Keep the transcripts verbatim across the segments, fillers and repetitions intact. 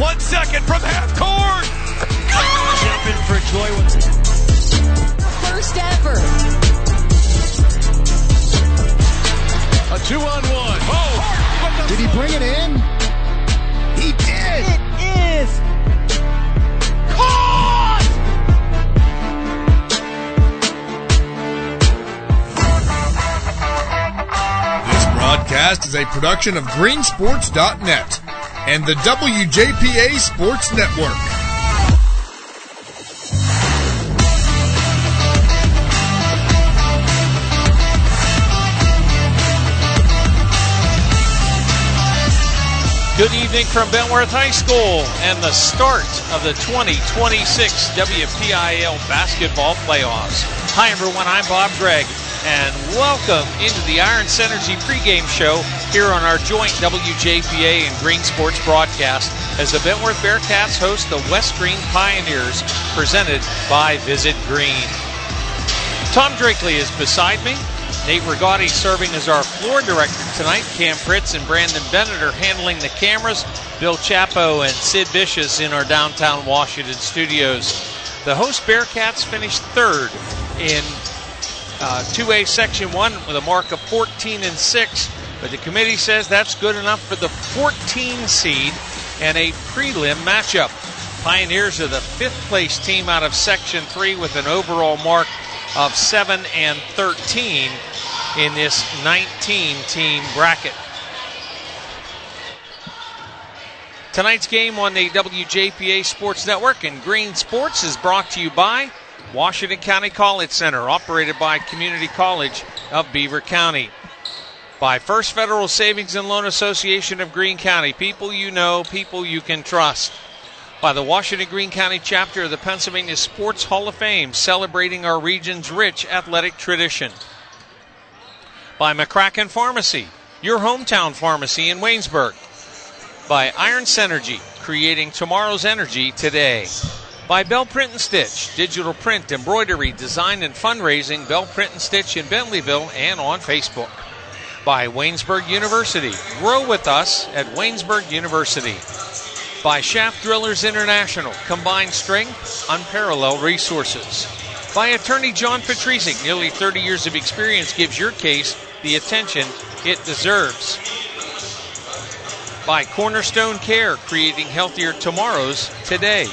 One second from half court. Jumping for joy. First ever. A two-on-one. Oh! Did he bring it in? He did! It is! Caught! This broadcast is a production of green sports dot net and the W J P A Sports Network. Good evening from Bentworth High School and the start of the twenty twenty-six W P I L basketball playoffs. Hi everyone, I'm Bob Gregg, and welcome into the Iron Synergy pregame show here on our joint W J P A and Green Sports broadcast as the Bentworth Bearcats host the West Green Pioneers, presented by Visit Green. Tom Drakely is beside me. Nate Rigotti serving as our floor director tonight. Cam Fritz and Brandon Bennett are handling the cameras. Bill Chapo and Sid Vicious in our downtown Washington studios. The host Bearcats finished third in uh, two A Section one with a mark of fourteen and six, but the committee says that's good enough for the fourteen seed and a prelim matchup. Pioneers are the fifth place team out of Section three with an overall mark of seven and thirteen in this nineteen team bracket. Tonight's game on the W J P A Sports Network and Green Sports is brought to you by Washington County College Center, operated by Community College of Beaver County. By First Federal Savings and Loan Association of Greene County, people you know, people you can trust. By the Washington Greene County chapter of the Pennsylvania Sports Hall of Fame, celebrating our region's rich athletic tradition. By McCracken Pharmacy, your hometown pharmacy in Waynesburg. By Iron Synergy, creating tomorrow's energy today. By Bell Print and Stitch, digital print, embroidery, design, and fundraising. Bell Print and Stitch in Bentleyville and on Facebook. By Waynesburg University, grow with us at Waynesburg University. By Shaft Drillers International, combined strength, unparalleled resources. By Attorney John Patrizic, nearly thirty years of experience gives your case the attention it deserves. By Cornerstone Care, creating healthier tomorrows today.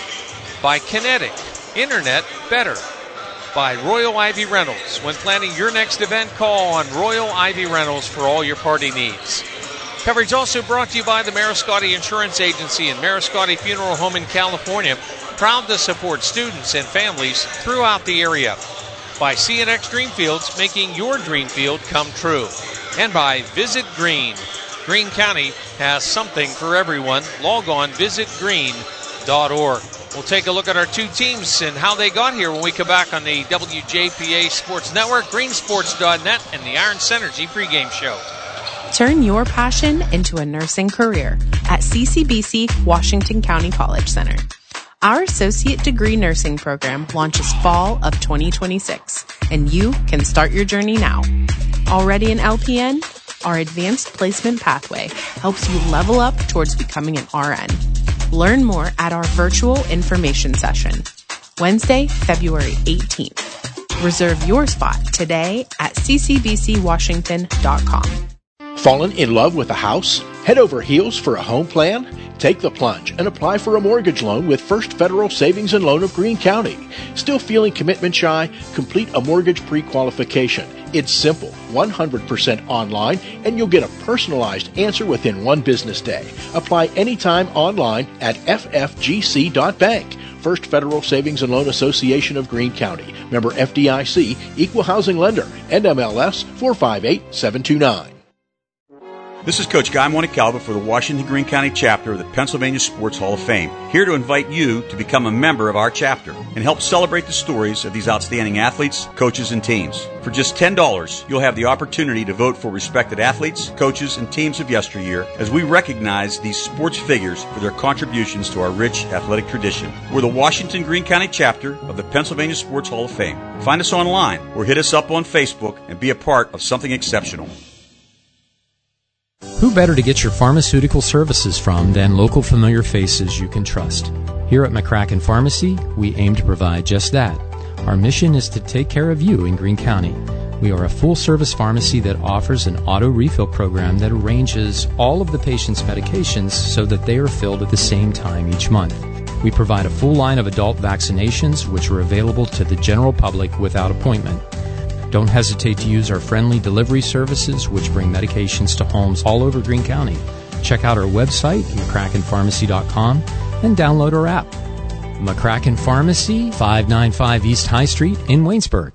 By Kinetic, Internet better. By Royal Ivy Rentals, when planning your next event, call on Royal Ivy Rentals for all your party needs. Coverage also brought to you by the Mariscotti Insurance Agency and Mariscotti Funeral Home in California, proud to support students and families throughout the area. By C N X Dreamfields, making your dream field come true. And by Visit Green. Greene County has something for everyone. Log on visit green dot org. We'll take a look at our two teams and how they got here when we come back on the W J P A Sports Network, green sports dot net, and the Iron Synergy pregame show. Turn your passion into a nursing career at C C B C Washington County College Center. Our associate degree nursing program launches fall of twenty twenty-six, and you can start your journey now. Already an L P N? Our advanced placement pathway helps you level up towards becoming an R N. Learn more at our virtual information session, Wednesday, February eighteenth. Reserve your spot today at c c b c washington dot com. Fallen in love with a house? Head over heels for a home plan? Take the plunge and apply for a mortgage loan with First Federal Savings and Loan of Greene County. Still feeling commitment shy? Complete a mortgage pre-qualification. It's simple, one hundred percent online, and you'll get a personalized answer within one business day. Apply anytime online at f f g c dot bank. First Federal Savings and Loan Association of Greene County. Member F D I C, Equal Housing Lender, N M L S four five eight seven two nine. This is Coach Guy Montecalvo for the Washington Greene County chapter of the Pennsylvania Sports Hall of Fame, here to invite you to become a member of our chapter and help celebrate the stories of these outstanding athletes, coaches, and teams. For just ten dollars, you'll have the opportunity to vote for respected athletes, coaches, and teams of yesteryear as we recognize these sports figures for their contributions to our rich athletic tradition. We're the Washington Greene County chapter of the Pennsylvania Sports Hall of Fame. Find us online or hit us up on Facebook and be a part of something exceptional. Who better to get your pharmaceutical services from than local familiar faces you can trust? Here at McCracken Pharmacy, we aim to provide just that. Our mission is to take care of you in Greene County. We are a full-service pharmacy that offers an auto refill program that arranges all of the patient's medications so that they are filled at the same time each month. We provide a full line of adult vaccinations, which are available to the general public without appointment. Don't hesitate to use our friendly delivery services, which bring medications to homes all over Greene County. Check out our website, McCracken Pharmacy dot com, and download our app. McCracken Pharmacy, five ninety-five East High Street in Waynesburg.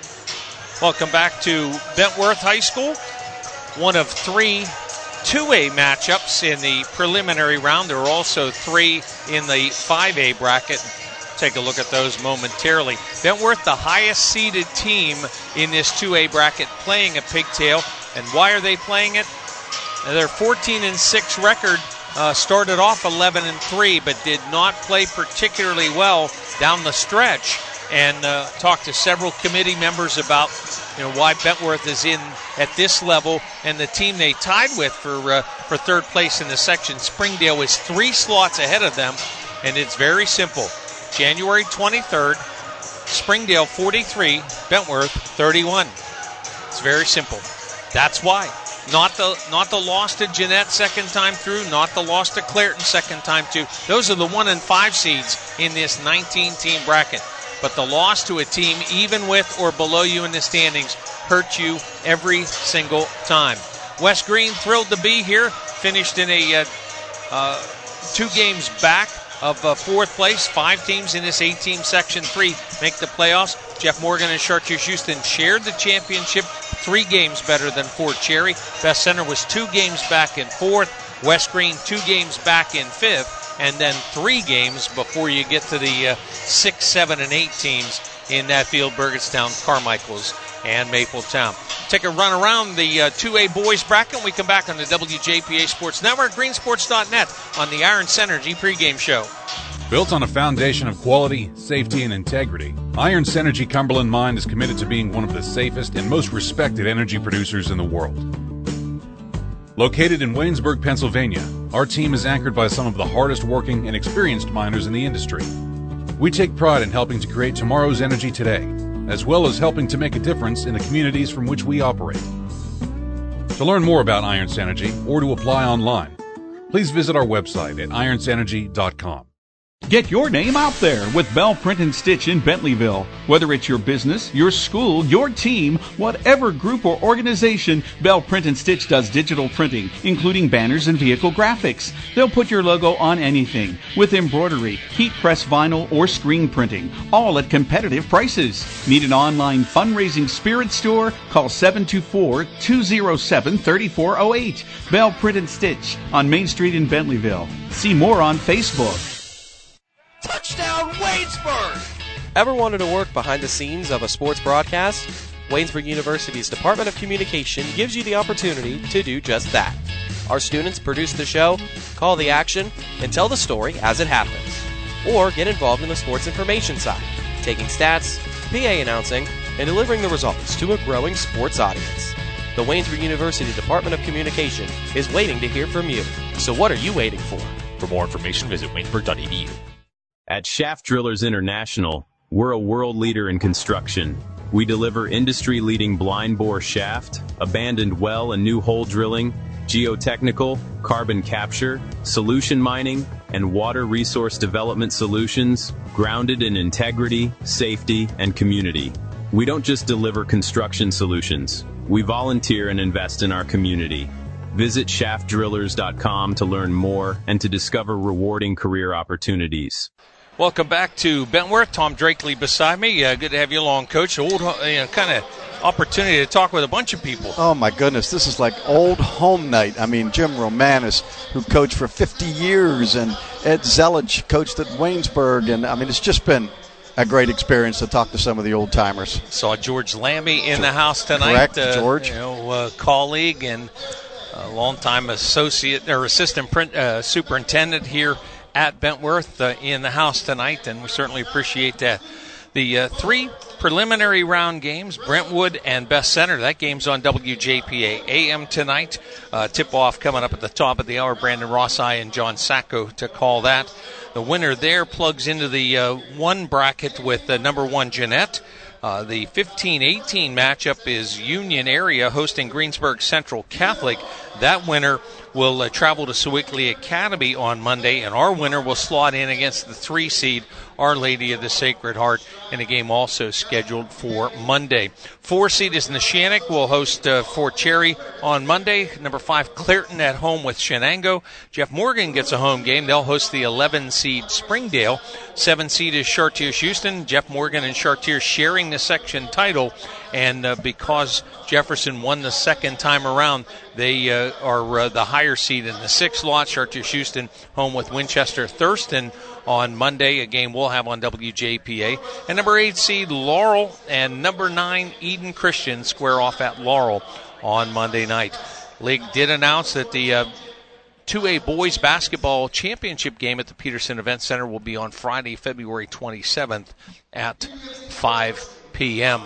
Welcome back to Bentworth High School. One of three two A matchups in the preliminary round. There are also three in the five A bracket. Take a look at those momentarily. Bentworth, the highest seeded team in this two A bracket, playing a pigtail. And why are they playing it? Their fourteen and six record uh, started off eleven and three, but did not play particularly well down the stretch. And uh, talked to several committee members about, you know, why Bentworth is in at this level, and the team they tied with for uh, for third place in the section, Springdale, is three slots ahead of them, and it's very simple. January twenty-third, Springdale forty-three, Bentworth thirty-one. It's very simple. That's why. Not the not the loss to Jeanette second time through, not the loss to Clairton second time through. Those are the one and five seeds in this nineteen-team bracket. But the loss to a team even with or below you in the standings hurt you every single time. West Greene thrilled to be here. Finished in a uh, uh, two games back of uh, fourth place. Five teams in this eight-team Section three make the playoffs. Jeff Morgan and Chartiers Houston shared the championship. Three games better than Fort Cherry. Best Center was two games back in fourth. West Greene two games back in fifth. And then three games before you get to the uh, six, seven, and eight teams in that field: Burgettstown, Carmichaels, and Mapletown. Take a run around the uh, two A boys bracket. We come back on the W J P A Sports Network, green sports dot net, on the Iron Synergy pregame show. Built on a foundation of quality, safety, and integrity, Iron Synergy Cumberland Mine is committed to being one of the safest and most respected energy producers in the world. Located in Waynesburg, Pennsylvania, our team is anchored by some of the hardest working and experienced miners in the industry. We take pride in helping to create tomorrow's energy today, as well as helping to make a difference in the communities from which we operate. To learn more about Iron Synergy or to apply online, please visit our website at iron synergy dot com. Get your name out there with Bell Print and Stitch in Bentleyville. Whether it's your business, your school, your team, whatever group or organization, Bell Print and Stitch does digital printing, including banners and vehicle graphics. They'll put your logo on anything with embroidery, heat press vinyl, or screen printing, all at competitive prices. Need an online fundraising spirit store? Call seven two four, two oh seven, three four oh eight. Bell Print and Stitch on Main Street in Bentleyville. See more on Facebook. Touchdown, Waynesburg! Ever wanted to work behind the scenes of a sports broadcast? Waynesburg University's Department of Communication gives you the opportunity to do just that. Our students produce the show, call the action, and tell the story as it happens. Or get involved in the sports information side, taking stats, P A announcing, and delivering the results to a growing sports audience. The Waynesburg University Department of Communication is waiting to hear from you. So what are you waiting for? For more information, visit waynesburg dot e d u. At Shaft Drillers International, we're a world leader in construction. We deliver industry-leading blind bore shaft, abandoned well and new hole drilling, geotechnical, carbon capture, solution mining, and water resource development solutions grounded in integrity, safety, and community. We don't just deliver construction solutions. We volunteer and invest in our community. Visit shaft drillers dot com to learn more and to discover rewarding career opportunities. Welcome back to Bentworth. Tom Drakely beside me. Uh, good to have you along, Coach. Old, you know, kind of opportunity to talk with a bunch of people. Oh, my goodness. This is like old home night. I mean, Jim Romanis, who coached for fifty years, and Ed Zelich coached at Waynesburg. And, I mean, it's just been a great experience to talk to some of the old-timers. Saw George Lamby in the house tonight. Correct, uh, George. You know, uh, colleague and a longtime associate or assistant print, uh, superintendent here at Bentworth uh, in the house tonight, and we certainly appreciate that. The uh, three preliminary round games, Brentwood and Best Center, that game's on W J P A A M tonight. Uh, tip-off coming up at the top of the hour. Brandon Rossi and John Sacco to call that. The winner there plugs into the uh, one bracket with uh, number one Jeanette. Uh, the fifteen eighteen matchup is Union Area hosting Greensburg Central Catholic. That winner will uh, travel to Sewickley Academy on Monday, and our winner will slot in against the three seed Our Lady of the Sacred Heart in a game also scheduled for Monday. Four seed is Neshannock. Will host uh, Fort Cherry on Monday. Number five, Clairton at home with Shenango. Jeff Morgan gets a home game. They'll host the eleven seed Springdale. Seven seed is Chartiers Houston. Jeff Morgan and Chartiers sharing the section title. And uh, because Jefferson won the second time around, they uh, are uh, the higher seed in the sixth lot. Chartiers Houston home with Winchester Thurston on Monday, a game we'll have on W J P A. And number eight seed Laurel and number nine Eden Christian square off at Laurel on Monday night. League did announce that the uh, two A boys basketball championship game at the Peterson Event Center will be on Friday, February twenty-seventh at five p.m.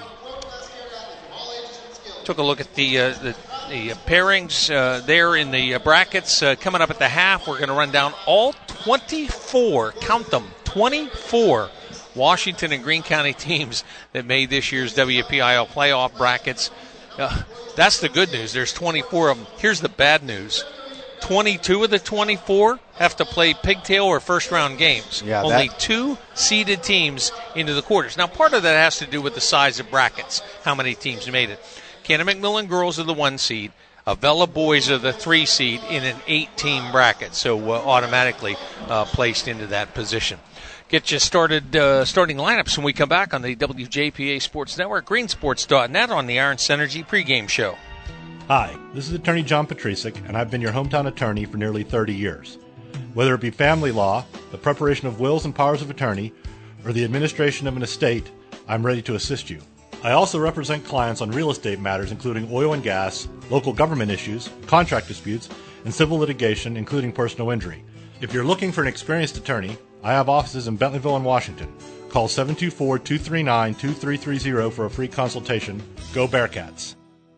Took a look at the uh, the, the pairings uh, there in the uh, brackets. Uh, coming up at the half, we're going to run down all twenty-four, count them, twenty-four Washington and Greene County teams that made this year's W P I L playoff brackets. Uh, that's the good news. There's twenty-four of them. Here's the bad news. twenty-two of the twenty-four have to play pigtail or first-round games. Yeah, Only that... two seeded teams into the quarters. Now, part of that has to do with the size of brackets, how many teams made it. Cannon McMillan girls are the one seed. Avella boys are the three seed in an eight-team bracket, so uh, automatically uh, placed into that position. Get you started, uh, starting lineups when we come back on the W J P A Sports Network, green sports dot net on the Iron Synergy pregame show. Hi, this is Attorney John Patricic, and I've been your hometown attorney for nearly thirty years. Whether it be family law, the preparation of wills and powers of attorney, or the administration of an estate, I'm ready to assist you. I also represent clients on real estate matters including oil and gas, local government issues, contract disputes, and civil litigation, including personal injury. If you're looking for an experienced attorney, I have offices in Bentleyville and Washington. Call seven two four, two three nine, two three three zero for a free consultation. Go Bearcats!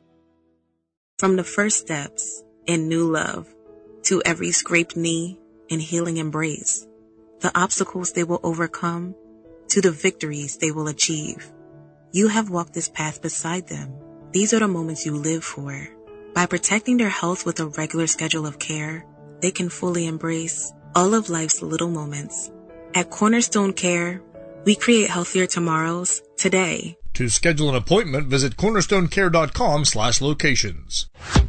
From the first steps in new love to every scraped knee and healing embrace, the obstacles they will overcome to the victories they will achieve. You have walked this path beside them. These are the moments you live for. By protecting their health with a regular schedule of care, they can fully embrace all of life's little moments. At Cornerstone Care, we create healthier tomorrows today. To schedule an appointment, visit cornerstonecare.com slash locations.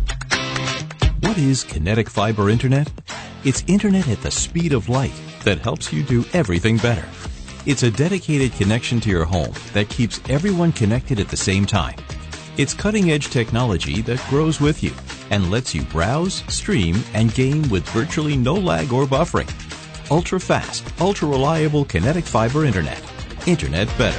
What is Kinetic Fiber Internet? It's internet at the speed of light that helps you do everything better. It's a dedicated connection to your home that keeps everyone connected at the same time. It's cutting-edge technology that grows with you and lets you browse, stream, and game with virtually no lag or buffering. Ultra-fast, ultra-reliable Kinetic Fiber Internet. Internet better.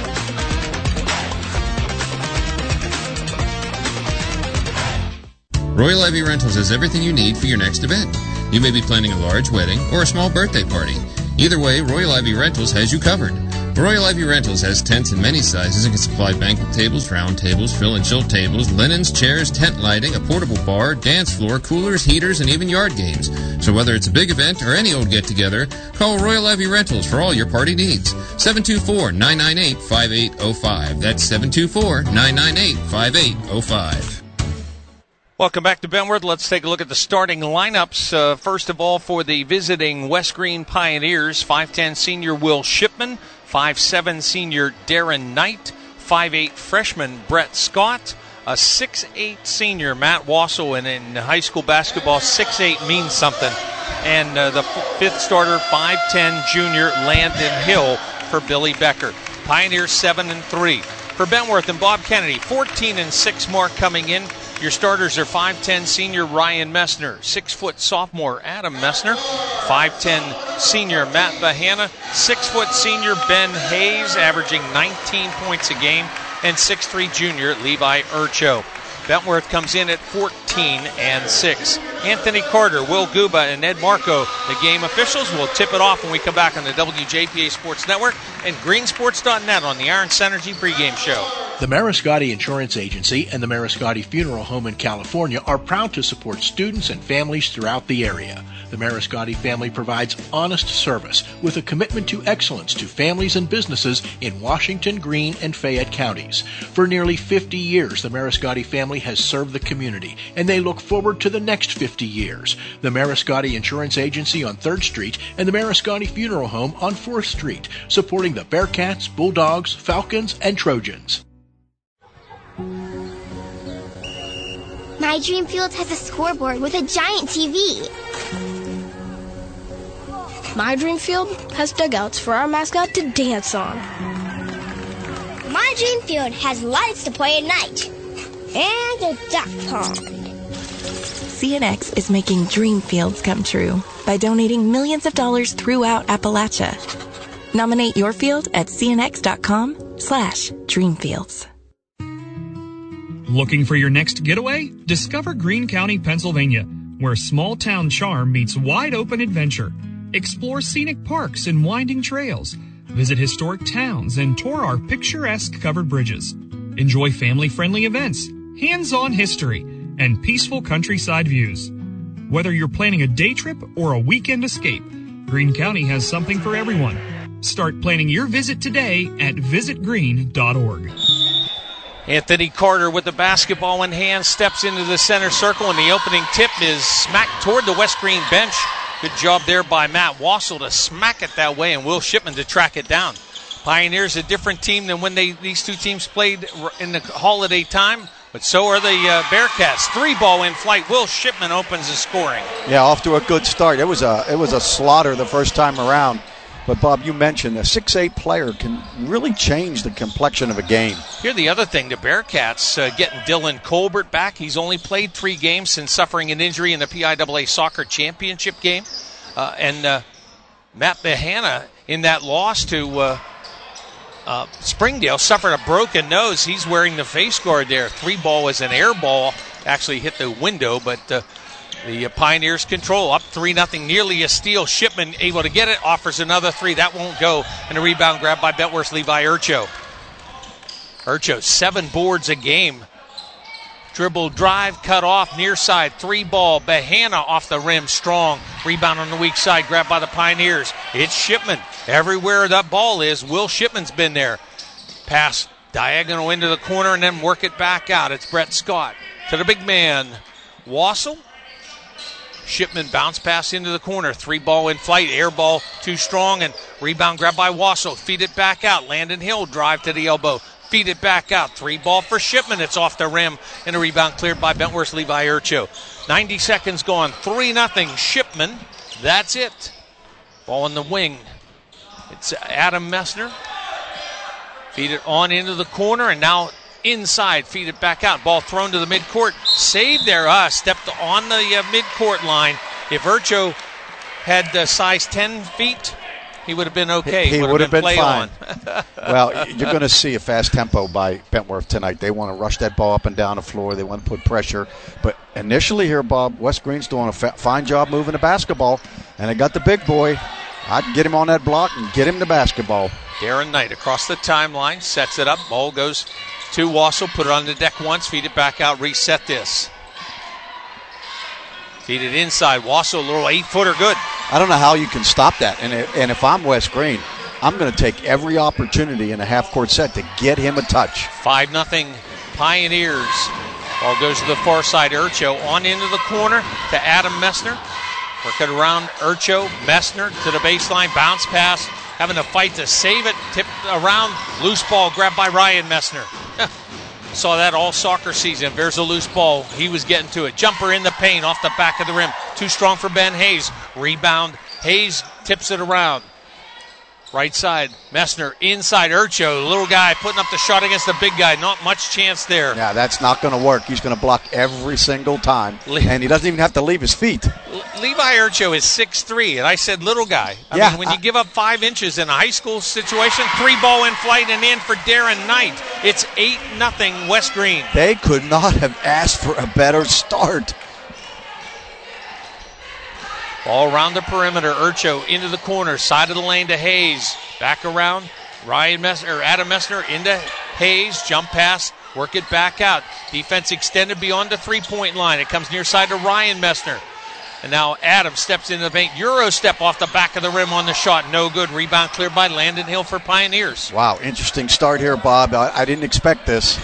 Royal Ivy Rentals has everything you need for your next event. You may be planning a large wedding or a small birthday party. Either way, Royal Ivy Rentals has you covered. Royal Ivy Rentals has tents in many sizes and can supply banquet tables, round tables, fill and chill tables, linens, chairs, tent lighting, a portable bar, dance floor, coolers, heaters, and even yard games. So whether it's a big event or any old get-together, call Royal Ivy Rentals for all your party needs. seven two four, nine nine eight, five eight zero five. That's seven two four, nine nine eight, five eight zero five. Welcome back to Benworth. Let's take a look at the starting lineups. Uh, first of all, for the visiting West Greene Pioneers, five ten senior Will Shipman, five seven senior Darren Knight, five eight freshman Brett Scott, a six eight senior Matt Wassel, and in high school basketball, six eight means something. And uh, the f- fifth starter, five ten junior Landon Hill for Billy Becker. Pioneers seven and three. For Benworth and Bob Kennedy, fourteen and six mark coming in. Your starters are five ten senior Ryan Messner, six foot sophomore Adam Messner, five ten senior Matt Bahana, six foot senior Ben Hayes, averaging nineteen points a game, and six three junior Levi Urcho. Bentworth comes in at fourteen and six. Anthony Carter, Will Guba, and Ed Marco, the game officials. We'll tip it off when we come back on the W J P A Sports Network and green sports dot net on the Iron Synergy pregame show. The Mariscotti Insurance Agency and the Mariscotti Funeral Home in California are proud to support students and families throughout the area. The Mariscotti family provides honest service with a commitment to excellence to families and businesses in Washington, Greene, and Fayette counties. For nearly fifty years, the Mariscotti family has served the community, and they look forward to the next fifty years. The Mariscotti Insurance Agency on third street and the Mariscotti Funeral Home on fourth street, supporting the Bearcats, Bulldogs, Falcons, and Trojans. My Dream Field has a scoreboard with a giant T V. My Dream Field has dugouts for our mascot to dance on. My Dream Field has lights to play at night. And a duck pond. C N X is making dream fields come true by donating millions of dollars throughout Appalachia. Nominate your field at cnx.com slash dreamfields. Looking for your next getaway? Discover Greene County, Pennsylvania, where small-town charm meets wide-open adventure. Explore scenic parks and winding trails. Visit historic towns and tour our picturesque covered bridges. Enjoy family-friendly events, hands-on history, and peaceful countryside views. Whether you're planning a day trip or a weekend escape, Greene County has something for everyone. Start planning your visit today at visit greene dot org. Anthony Carter with the basketball in hand steps into the center circle, and the opening tip is smacked toward the West Greene bench. Good job there by Matt Wassel to smack it that way, and Will Shipman to track it down. Pioneers a different team than when they these two teams played in the holiday time, but so are the uh, Bearcats. Three ball in flight. Will Shipman opens the scoring. Yeah, off to a good start. It was a it was a slaughter the first time around. But, Bob, you mentioned a six eight player can really change the complexion of a game. Here, the other thing, the Bearcats uh, getting Dylan Colbert back. He's only played three games since suffering an injury in the P I A A Soccer Championship game. Uh, and uh, Matt Behana, in that loss to uh, uh, Springdale, suffered a broken nose. He's wearing the face guard there. Three ball was an air ball. Actually hit the window, but... Uh, The Pioneers control, up three nothing, nearly a steal. Shipman able to get it, offers another three. That won't go. And a rebound grab by Bentworth's Levi Urcho. Urcho, seven boards a game. Dribble drive, cut off, near side, three ball. Behana off the rim, strong. Rebound on the weak side, grabbed by the Pioneers. It's Shipman. Everywhere that ball is, Will Shipman's been there. Pass diagonal into the corner and then work it back out. It's Brett Scott to the big man, Wassel. Shipman bounce pass into the corner. Three ball in flight. Air ball too strong. And rebound grab by Wassel. Feed it back out. Landon Hill drive to the elbow. Feed it back out. Three ball for Shipman. It's off the rim. And a rebound cleared by Bentworth's Levi Urcho. ninety seconds gone. three nothing Shipman. That's it. Ball in the wing. It's Adam Messner. Feed it on into the corner. And now inside, feed it back out. Ball thrown to the midcourt. Saved there. Uh, stepped on the uh, midcourt line. If Urcho had uh, size ten feet, he would have been okay. He would have been, been fine. On. Well, you're going to see a fast tempo by Bentworth tonight. They want to rush that ball up and down the floor. They want to put pressure. But initially here, Bob, West Greene's doing a fa- fine job moving the basketball. And they got the big boy. I'd get him on that block and get him the basketball. Darren Knight across the timeline, sets it up. Ball goes to Wassel, put it on the deck once, feed it back out, reset this. Feed it inside. Wassel, a little eight-footer, good. I don't know how you can stop that. And, and if I'm West Greene, I'm going to take every opportunity in a half-court set to get him a touch. five nothing Pioneers. Ball goes to the far side. Urcho on into the corner to Adam Messner. Work it around Urcho. Messner to the baseline. Bounce pass. Having to fight to save it. Tipped around. Loose ball grabbed by Ryan Messner. Saw that all soccer season. There's a loose ball. He was getting to it. Jumper in the paint off the back of the rim. Too strong for Ben Hayes. Rebound. Hayes tips it around. Right side, Messner inside Urcho. Little guy putting up the shot against the big guy. Not much chance there. Yeah, that's not going to work. He's going to block every single time. And he doesn't even have to leave his feet. Le- Levi Urcho is six three, and I said little guy. I yeah, mean, when you give up five inches in a high school situation, three ball in flight and in for Darren Knight. It's eight nothing West Green. They could not have asked for a better start. Ball around the perimeter. Urcho into the corner. Side of the lane to Hayes. Back around. Ryan Messner, or Adam Messner into Hayes. Jump pass. Work it back out. Defense extended beyond the three-point line. It comes near side to Ryan Messner. And now Adam steps into the paint. Euro step off the back of the rim on the shot. No good. Rebound cleared by Landon Hill for Pioneers. Wow, interesting start here, Bob. I, I didn't expect this.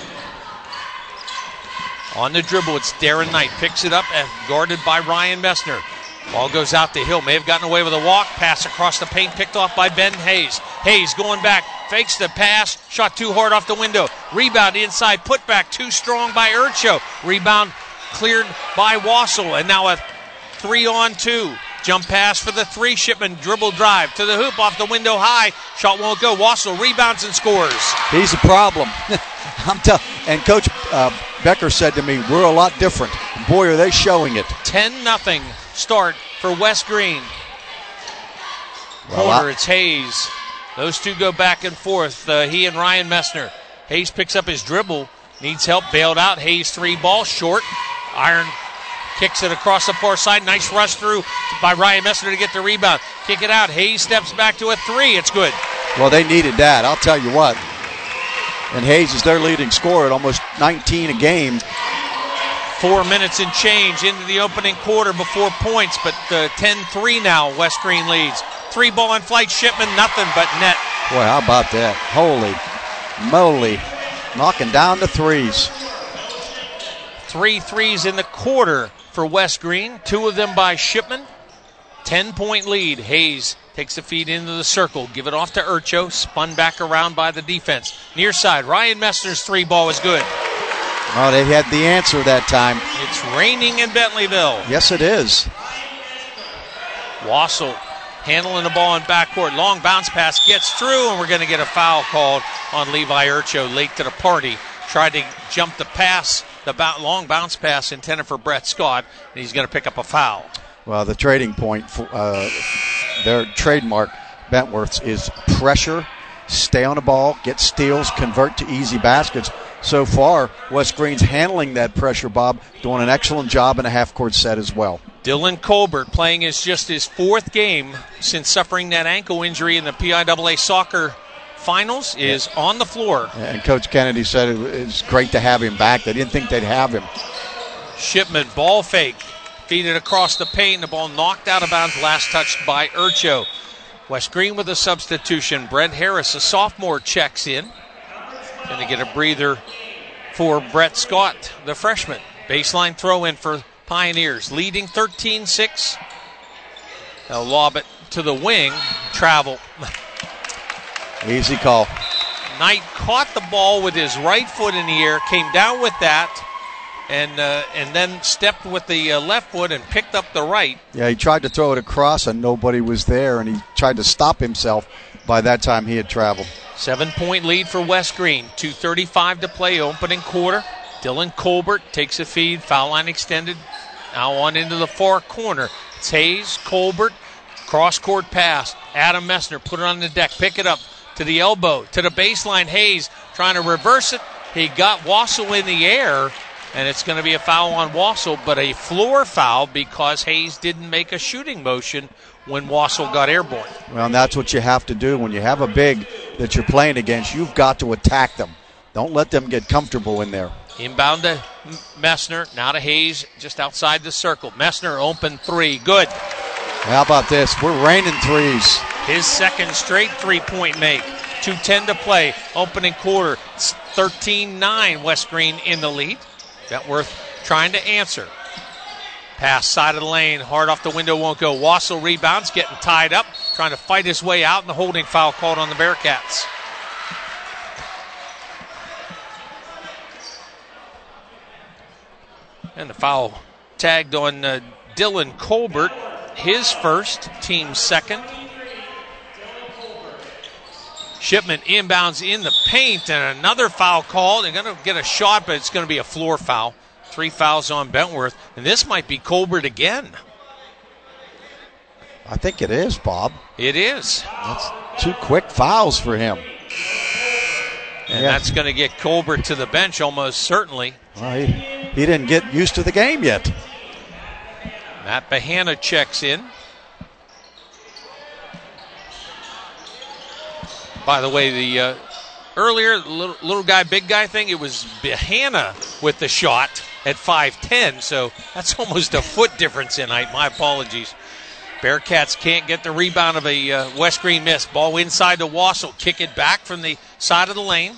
On the dribble, it's Darren Knight. Picks it up and guarded by Ryan Messner. Ball goes out to Hill. May have gotten away with a walk. Pass across the paint. Picked off by Ben Hayes. Hayes going back. Fakes the pass. Shot too hard off the window. Rebound inside. Put back too strong by Urcho. Rebound cleared by Wassel. And now a three on two. Jump pass for the three. Shipman dribble drive to the hoop off the window high. Shot won't go. Wassel rebounds and scores. He's a problem. I'm telling. And Coach uh, Becker said to me, we're a lot different. Boy, are they showing it. ten nothing start for West Green. Well, Corner, I- it's Hayes. Those two go back and forth. Uh, he and Ryan Messner. Hayes picks up his dribble. Needs help. Bailed out. Hayes three ball. Short. Iron kicks it across the far side. Nice rush through by Ryan Messner to get the rebound. Kick it out. Hayes steps back to a three. It's good. Well, they needed that. I'll tell you what. And Hayes is their leading scorer at almost nineteen a game. Four minutes and change into the opening quarter before points, but uh, ten three now. West Green leads. Three ball in flight. Shipman, nothing but net. Boy, how about that? Holy moly. Knocking down the threes. Three threes in the quarter for West Green. Two of them by Shipman. Ten-point lead. Hayes takes the feed into the circle. Give it off to Urcho. Spun back around by the defense. Near side. Ryan Messner's three ball is good. Oh, they had the answer that time. It's raining in Bentleyville. Yes, it is. Wassel handling the ball in backcourt. Long bounce pass gets through, and we're going to get a foul called on Levi Urcho late to the party. Tried to jump the pass, the b- long bounce pass intended for Brett Scott, and he's going to pick up a foul. Well, the trading point, for, uh, their trademark, Bentworth's, is pressure, stay on the ball, get steals, convert to easy baskets. So far, West Green's handling that pressure, Bob, doing an excellent job in a half-court set as well. Dylan Colbert playing his just his fourth game since suffering that ankle injury in the P I A A soccer finals is yeah. on the floor. And Coach Kennedy said it was great to have him back. They didn't think they'd have him. Shipman, ball fake. Feed it across the paint. The ball knocked out of bounds. Last touched by Urcho. West Green with a substitution. Brent Harris, a sophomore, checks in. Going to get a breather for Brett Scott, the freshman. Baseline throw in for Pioneers. Leading thirteen six. They'll lob it to the wing. Travel. Easy call. Knight caught the ball with his right foot in the air, came down with that, and uh, and then stepped with the uh, left foot and picked up the right. Yeah, he tried to throw it across and nobody was there, and he tried to stop himself. By that time, he had traveled. Seven-point lead for West Green. two thirty-five to play, opening quarter. Dylan Colbert takes a feed, foul line extended. Now on into the far corner. It's Hayes, Colbert, cross-court pass. Adam Messner put it on the deck, pick it up to the elbow, to the baseline. Hayes trying to reverse it. He got Wassel in the air, and it's going to be a foul on Wassel, but a floor foul because Hayes didn't make a shooting motion when Wassel got airborne. Well, and that's what you have to do. When you have a big that you're playing against, you've got to attack them. Don't let them get comfortable in there. Inbound to Messner, now to Hayes, just outside the circle. Messner open three, good. How about this? We're raining threes. His second straight three-point make. two ten to play, opening quarter. It's thirteen nine, West Green in the lead. Bentworth trying to answer. Pass side of the lane, hard off the window, won't go. Wassel rebounds, getting tied up, trying to fight his way out, and the holding foul called on the Bearcats. And the foul tagged on uh, Dylan Colbert, his first, team second. Shipman inbounds in the paint, and another foul call. They're going to get a shot, but it's going to be a floor foul. Three fouls on Bentworth, and this might be Colbert again. I think it is, Bob. It is. That's two quick fouls for him. And yeah. that's going to get Colbert to the bench almost certainly. Well, he, he didn't get used to the game yet. Matt Bahana checks in. By the way, the uh, earlier little, little guy, big guy thing, it was Bahana with the shot at five ten, so that's almost a foot difference in height. My apologies. Bearcats can't get the rebound of a uh, West Green miss. Ball inside to Wassel. Kick it back from the side of the lane.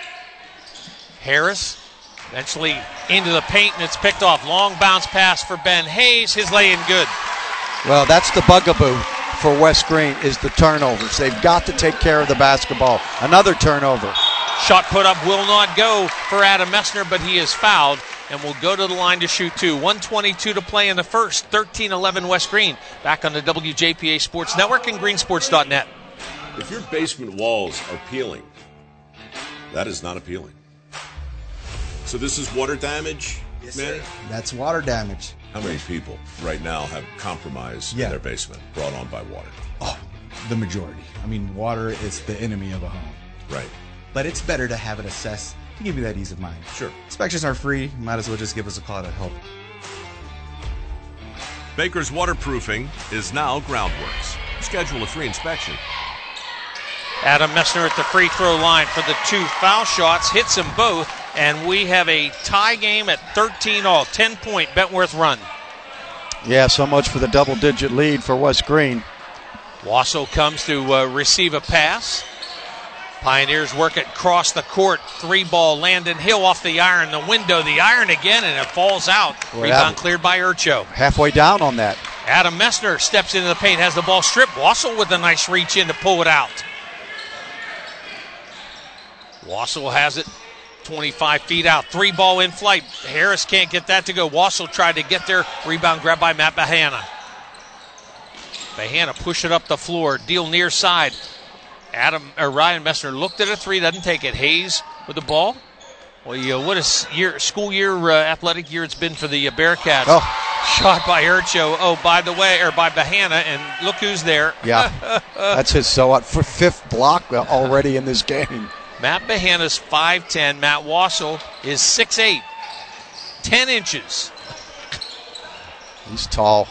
Harris eventually into the paint, and it's picked off. Long bounce pass for Ben Hayes. His lay-in good. Well, that's the bugaboo for West Green is the turnovers. They've got to take care of the basketball. Another turnover. Shot put up will not go for Adam Messner, but he is fouled and will go to the line to shoot two. one twenty-two to play in the first. thirteen eleven West Green. Back on the W J P A Sports Network and green sports dot net. If your basement walls are peeling, that is not appealing. So this is water damage, yes, man? Sir. That's water damage. How many people right now have compromise yeah. in their basement brought on by water? Oh, the majority. I mean, water is the enemy of a home. Right. But it's better to have it assessed to give you that ease of mind. Sure. Inspections are free. Might as well just give us a call to help. Baker's Waterproofing is now Groundworks. Schedule a free inspection. Adam Messner at the free throw line for the two foul shots. Hits them both. And we have a tie game at thirteen all. ten-point Bentworth run. Yeah, so much for the double-digit lead for West Green. Wassel comes to uh, receive a pass. Pioneers work it across the court. Three ball, Landon Hill off the iron. The window, the iron again, and it falls out. Well, Rebound cleared by Urcho. Halfway down on that. Adam Messner steps into the paint, has the ball stripped. Wassel with a nice reach in to pull it out. Wassel has it twenty-five feet out. Three ball in flight. Harris can't get that to go. Wassel tried to get there. Rebound grabbed by Matt Bahana. Bahana push it up the floor. Deal near side. Adam or Ryan Messner looked at a three, doesn't take it. Hayes with the ball. Well, you know, what a year, school year, uh, athletic year it's been for the uh, Bearcats. Oh. Shot by Urcho. Oh, by the way, or by Bahana, and look who's there. Yeah, that's his so what for fifth block already in this game. Matt Bahana's five ten. Matt Wassel is six eight. ten inches. He's tall.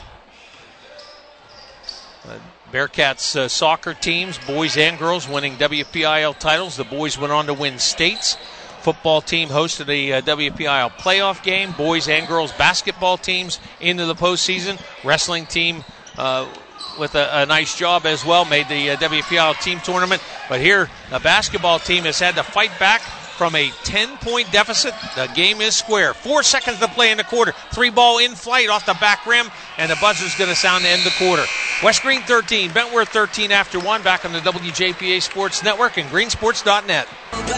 Uh, Bearcats uh, soccer teams, boys and girls, winning W P I L titles. The boys went on to win states. Football team hosted a uh, W P I L playoff game. Boys and girls basketball teams into the postseason. Wrestling team uh, with a, a nice job as well, made the uh, W P I L team tournament. But here, the basketball team has had to fight back from a ten-point deficit. The game is square. Four seconds to play in the quarter. Three ball in flight off the back rim, and the buzzer's going to sound to end the quarter. West Green thirteen, Bentworth thirteen after one. Back on the W J P A Sports Network and green sports dot net.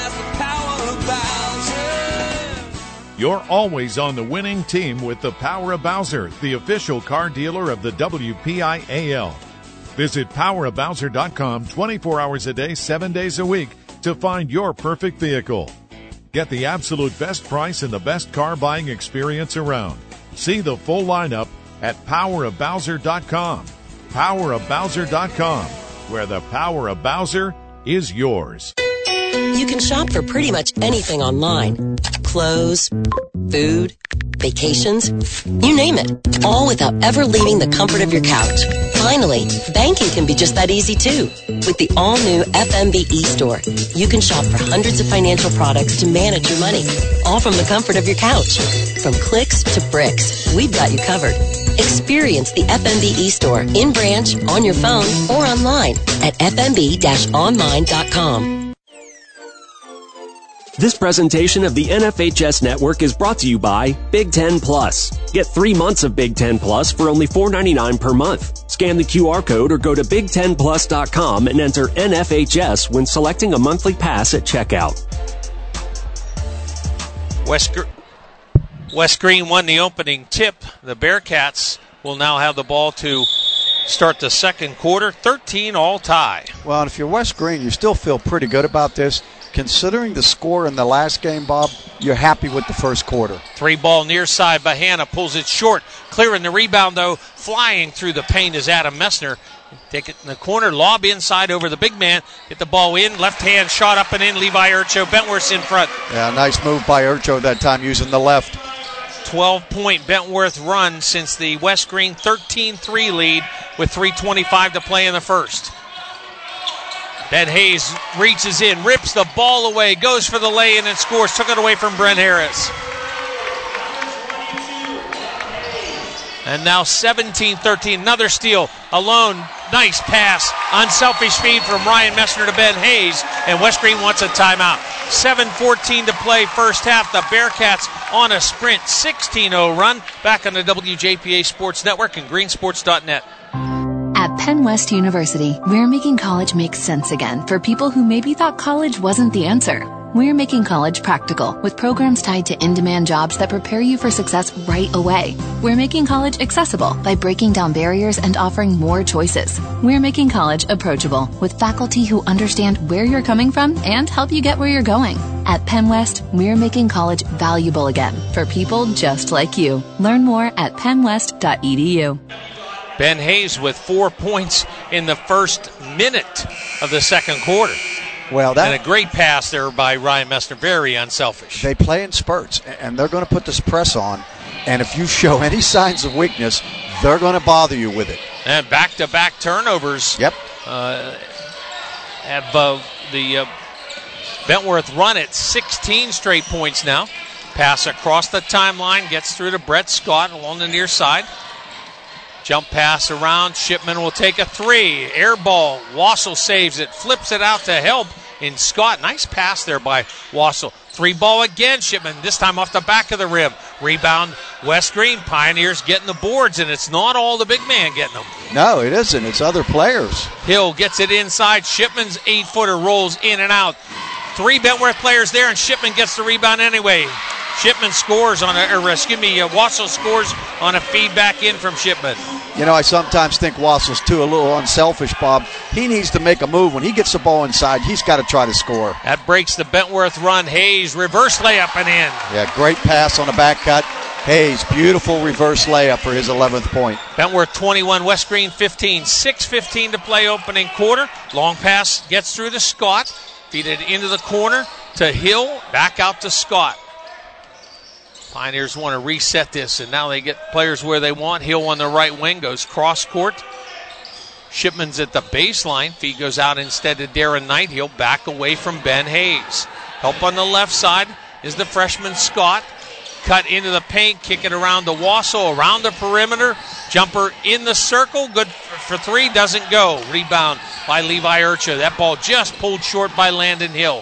You're always on the winning team with the Power of Bowser, the official car dealer of the W P I A L. Visit power of bowser dot com twenty-four hours a day, seven days a week to find your perfect vehicle. Get the absolute best price and the best car buying experience around. See the full lineup at power of bowser dot com. power of bowser dot com, where the power of Bowser is yours. You can shop for pretty much anything online. Clothes, food, vacations, you name it. All without ever leaving the comfort of your couch. Finally, banking can be just that easy too. With the all-new F M B eStore, you can shop for hundreds of financial products to manage your money, all from the comfort of your couch. From clicks to bricks, we've got you covered. Experience the F M B eStore in branch, on your phone, or online at f m b dash online dot com. This presentation of the N F H S Network is brought to you by Big Ten Plus. Get three months of Big Ten Plus for only four ninety-nine per month. Scan the Q R code or go to big ten plus dot com and enter N F H S when selecting a monthly pass at checkout. West, Gr- West Green won the opening tip. The Bearcats will now have the ball to start the second quarter. thirteen all tie. Well, and if you're West Green, you still feel pretty good about this. Considering the score in the last game, Bob, you're happy with the first quarter. Three ball near side by Hannah, pulls it short. Clearing the rebound, though, flying through the paint is Adam Messner. Take it in the corner, lob inside over the big man. Get the ball in, left hand shot up and in. Levi Urcho, Bentworth's in front. Yeah, nice move by Urcho that time using the left. twelve-point Bentworth run since the West Green thirteen three lead with three twenty-five to play in the first. Ben Hayes reaches in, rips the ball away, goes for the lay-in and scores. Took it away from Brent Harris. And now seventeen thirteen, another steal. Alone, nice pass. Unselfish feed from Ryan Messner to Ben Hayes. And West Green wants a timeout. seven fourteen to play first half. The Bearcats on a sprint. sixteen oh run. Back on the W J P A Sports Network and green sports dot net. At Penn West University, we're making college make sense again for people who maybe thought college wasn't the answer. We're making college practical with programs tied to in-demand jobs that prepare you for success right away. We're making college accessible by breaking down barriers and offering more choices. We're making college approachable with faculty who understand where you're coming from and help you get where you're going. At Penn West, we're making college valuable again for people just like you. Learn more at penn west dot e d u. Ben Hayes with four points in the first minute of the second quarter. Well, that, and a great pass there by Ryan Messner, very unselfish. They play in spurts, and they're going to put this press on. And if you show any signs of weakness, they're going to bother you with it. And back-to-back turnovers. Yep. Uh, have uh, the uh, Bentworth run at sixteen straight points now. Pass across the timeline, gets through to Brett Scott along the near side. Jump pass around. Shipman will take a three. Air ball. Wassel saves it. Flips it out to help in Scott. Nice pass there by Wassel. Three ball again. Shipman, this time off the back of the rim. Rebound. West Green. Pioneers getting the boards, and it's not all the big man getting them. No, it isn't. It's other players. Hill gets it inside. Shipman's eight-footer rolls in and out. Three Bentworth players there, and Shipman gets the rebound anyway. Shipman scores on a, or excuse me, uh, Wassel scores on a feedback in from Shipman. You know, I sometimes think Wassel's too a little unselfish, Bob. He needs to make a move. When he gets the ball inside, he's got to try to score. That breaks the Bentworth run. Hayes, reverse layup and in. Yeah, great pass on the back cut. Hayes, beautiful reverse layup for his eleventh point. Bentworth twenty-one, West Green fifteen. six fifteen to play opening quarter. Long pass gets through to Scott. Feed it into the corner to Hill. Back out to Scott. Pioneers want to reset this, and now they get players where they want. Hill on the right wing goes cross court. Shipman's at the baseline. Feed goes out instead to Darren Knight. He'll back away from Ben Hayes. Help on the left side is the freshman Scott. Cut into the paint, kick it around to Wassel, around the perimeter. Jumper in the circle, good for three, doesn't go. Rebound by Levi Urcha. That ball just pulled short by Landon Hill.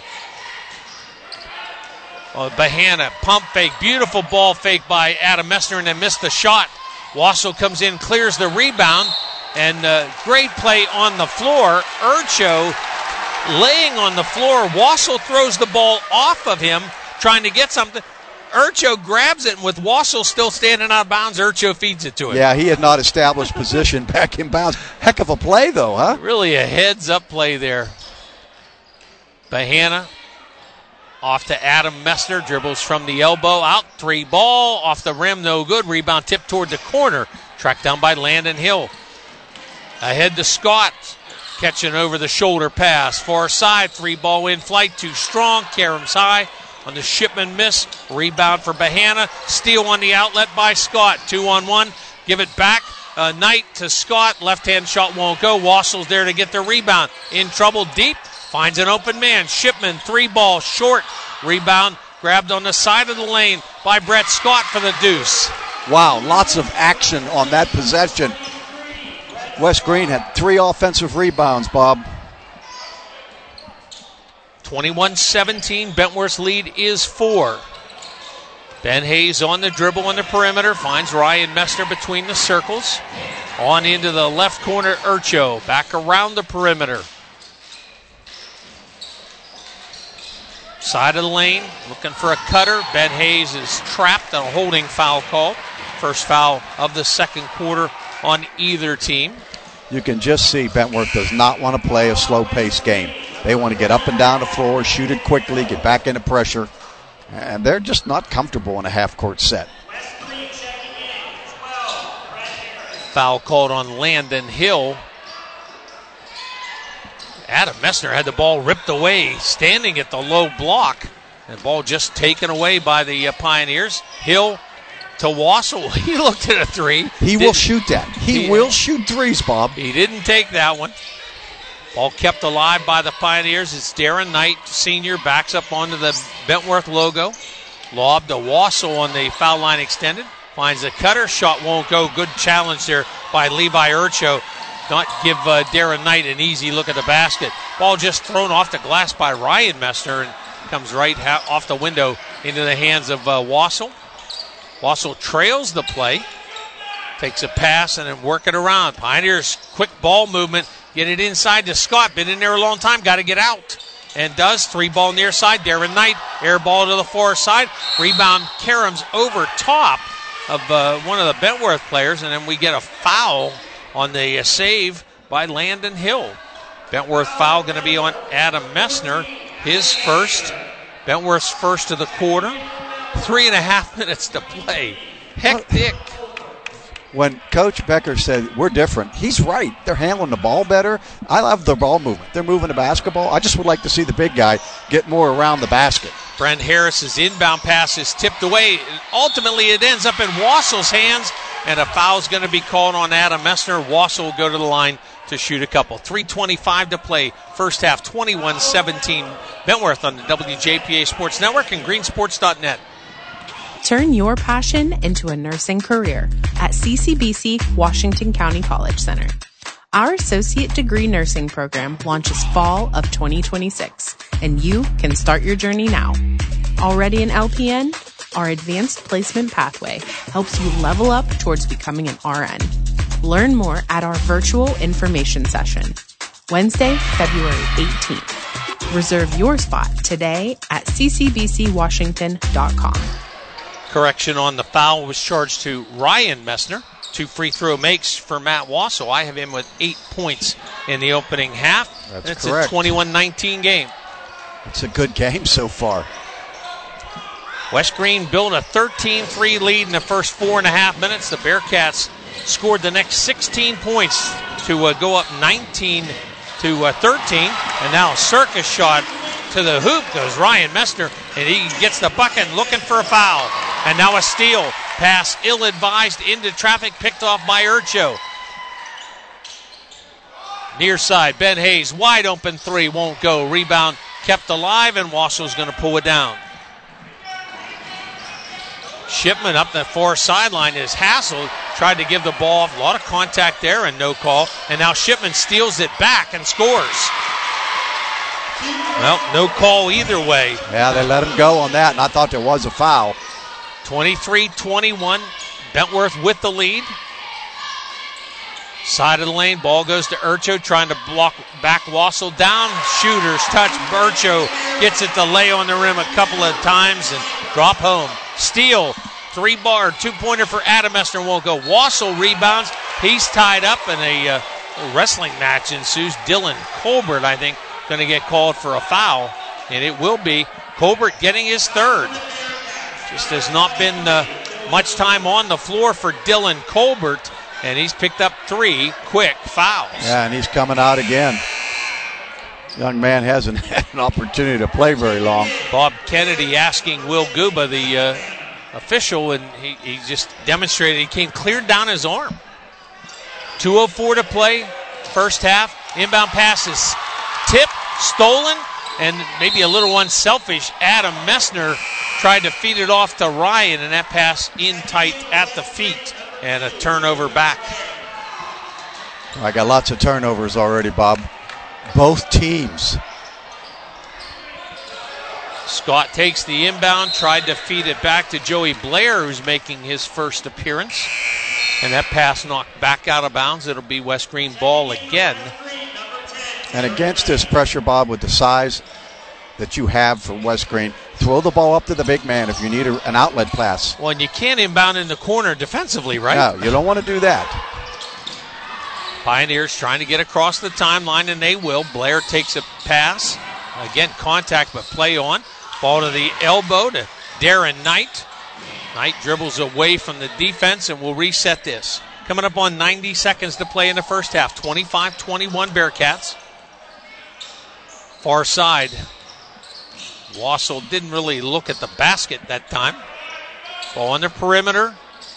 Oh, Bahana, pump fake, beautiful ball fake by Adam Messner, and then missed the shot. Wassel comes in, clears the rebound, and uh, great play on the floor. Urcho laying on the floor. Wassel throws the ball off of him, trying to get something. Urcho grabs it, and with Wassel still standing out of bounds, Urcho feeds it to him. Yeah, he had not established position back in bounds. Heck of a play, though, huh? Really a heads-up play there. Bahana off to Adam Messner, dribbles from the elbow, out, three ball, off the rim, no good. Rebound tipped toward the corner, tracked down by Landon Hill. Ahead to Scott, catching over the shoulder pass. Far side, three ball in flight, too strong, Karam's high. On the Shipman miss, rebound for Bahana. Steal on the outlet by Scott. Two on one. Give it back. Uh, Knight to Scott. Left-hand shot won't go. Wassel's there to get the rebound. In trouble deep. Finds an open man. Shipman, three ball, short. Rebound grabbed on the side of the lane by Brett Scott for the deuce. Wow, lots of action on that possession. West Green had three offensive rebounds, Bob. twenty-one seventeen, Bentworth's lead is four. Ben Hayes on the dribble on the perimeter, finds Ryan Messner between the circles. On into the left corner, Urcho, back around the perimeter. Side of the lane, looking for a cutter. Ben Hayes is trapped on a holding foul call. First foul of the second quarter on either team. you can just see Bentworth does not want to play a slow-paced game. They want to get up and down the floor, shoot it quickly, get back into pressure, and they're just not comfortable in a half-court set. Foul called on Landon Hill. Adam Messner had the ball ripped away, standing at the low block. And the ball just taken away by the uh, Pioneers. Hill to Wassel. He looked at a three. He didn't, will shoot that. He, he will shoot threes, Bob. He didn't take that one. Ball kept alive by the Pioneers. It's Darren Knight, senior, backs up onto the Bentworth logo. Lob to Wassel on the foul line extended. Finds the cutter. Shot won't go. Good challenge there by Levi Urcho. Not give uh, Darren Knight an easy look at the basket. Ball just thrown off the glass by Ryan Messner and comes right ha- off the window into the hands of uh, Wassel. Wassel trails the play. Takes a pass and then work it around. Pioneers, quick ball movement. Get it inside to Scott. Been in there a long time. Got to get out. And does. Three ball near side. Darren Knight. Air ball to the far side. Rebound Karams over top of uh, one of the Bentworth players. And then we get a foul on the uh, save by Landon Hill. Bentworth foul going to be on Adam Messner. His first. Bentworth's first of the quarter. Three and a half minutes to play. Hectic. When Coach Becker said, we're different, he's right. They're handling the ball better. I love the ball movement. They're moving the basketball. I just would like to see the big guy get more around the basket. Brent Harris's inbound pass is tipped away. Ultimately, it ends up in Wassel's hands, and a foul's going to be called on Adam Messner. Wassel will go to the line to shoot a couple. three twenty-five to play. First half, twenty-one seventeen. Bentworth on the W J P A Sports Network and green sports dot net. Turn your passion into a nursing career at C C B C Washington County College Center. Our associate degree nursing program launches fall of twenty twenty-six, and you can start your journey now. Already an L P N? Our advanced placement pathway helps you level up towards becoming an R N. Learn more at our virtual information session, Wednesday, February eighteenth. Reserve your spot today at c c b c washington dot com. Correction on the foul was charged to Ryan Messner. Two free throw makes for Matt Wassel. I have him with eight points in the opening half. That's it's correct. a twenty-one nineteen game. It's a good game so far. West Green built a thirteen three lead in the first four and a half minutes. The Bearcats scored the next sixteen points to uh, go up nineteen to uh, thirteen. And now Circus shot to the hoop goes Ryan Messner, and he gets the bucket looking for a foul. And now a steal. Pass ill-advised into traffic, picked off by Urcho. Near side, Ben Hayes, wide open three, won't go. Rebound kept alive, and Wassel's going to pull it down. Shipman up the far sideline is Hassel. Tried to give the ball off. A lot of contact there and no call. And now Shipman steals it back and scores. Well, no call either way. Yeah, they let him go on that, and I thought there was a foul. twenty-three twenty-one, Bentworth with the lead. Side of the lane, ball goes to Urcho, trying to block back Wassel down. Shooters touch. Urcho gets it to lay on the rim a couple of times and drop home. Steal, three bar, two-pointer for Adam Messner won't go. Wassel rebounds. He's tied up, and a uh, wrestling match ensues. Dylan Colbert, I think, going to get called for a foul, and it will be Colbert getting his third. Just has not been uh, much time on the floor for Dylan Colbert, and he's picked up three quick fouls. Yeah, and he's coming out again. Young man hasn't had an opportunity to play very long. Bob Kennedy asking Will Guba, the uh, official, and he, he just demonstrated he came clear down his arm. two oh four to play, first half. Inbound passes tipped, stolen, and maybe a little unselfish. Adam Messner tried to feed it off to Ryan, and that pass in tight at the feet, and a turnover back. I got lots of turnovers already, Bob. Both teams. Scott takes the inbound, tried to feed it back to Joey Blair, who's making his first appearance. And that pass knocked back out of bounds. It'll be West Green ball again. And against this pressure, Bob, with the size that you have for West Green, throw the ball up to the big man if you need a, an outlet pass. Well, and you can't inbound in the corner defensively, right? No, you don't want to do that. Pioneers trying to get across the timeline, and they will. Blair takes a pass. Again, contact, but play on. Ball to the elbow to Darren Knight. Knight dribbles away from the defense, and will reset this. Coming up on ninety seconds to play in the first half. twenty-five twenty-one Bearcats. Far side. Wassel didn't really look at the basket that time. Ball on the perimeter.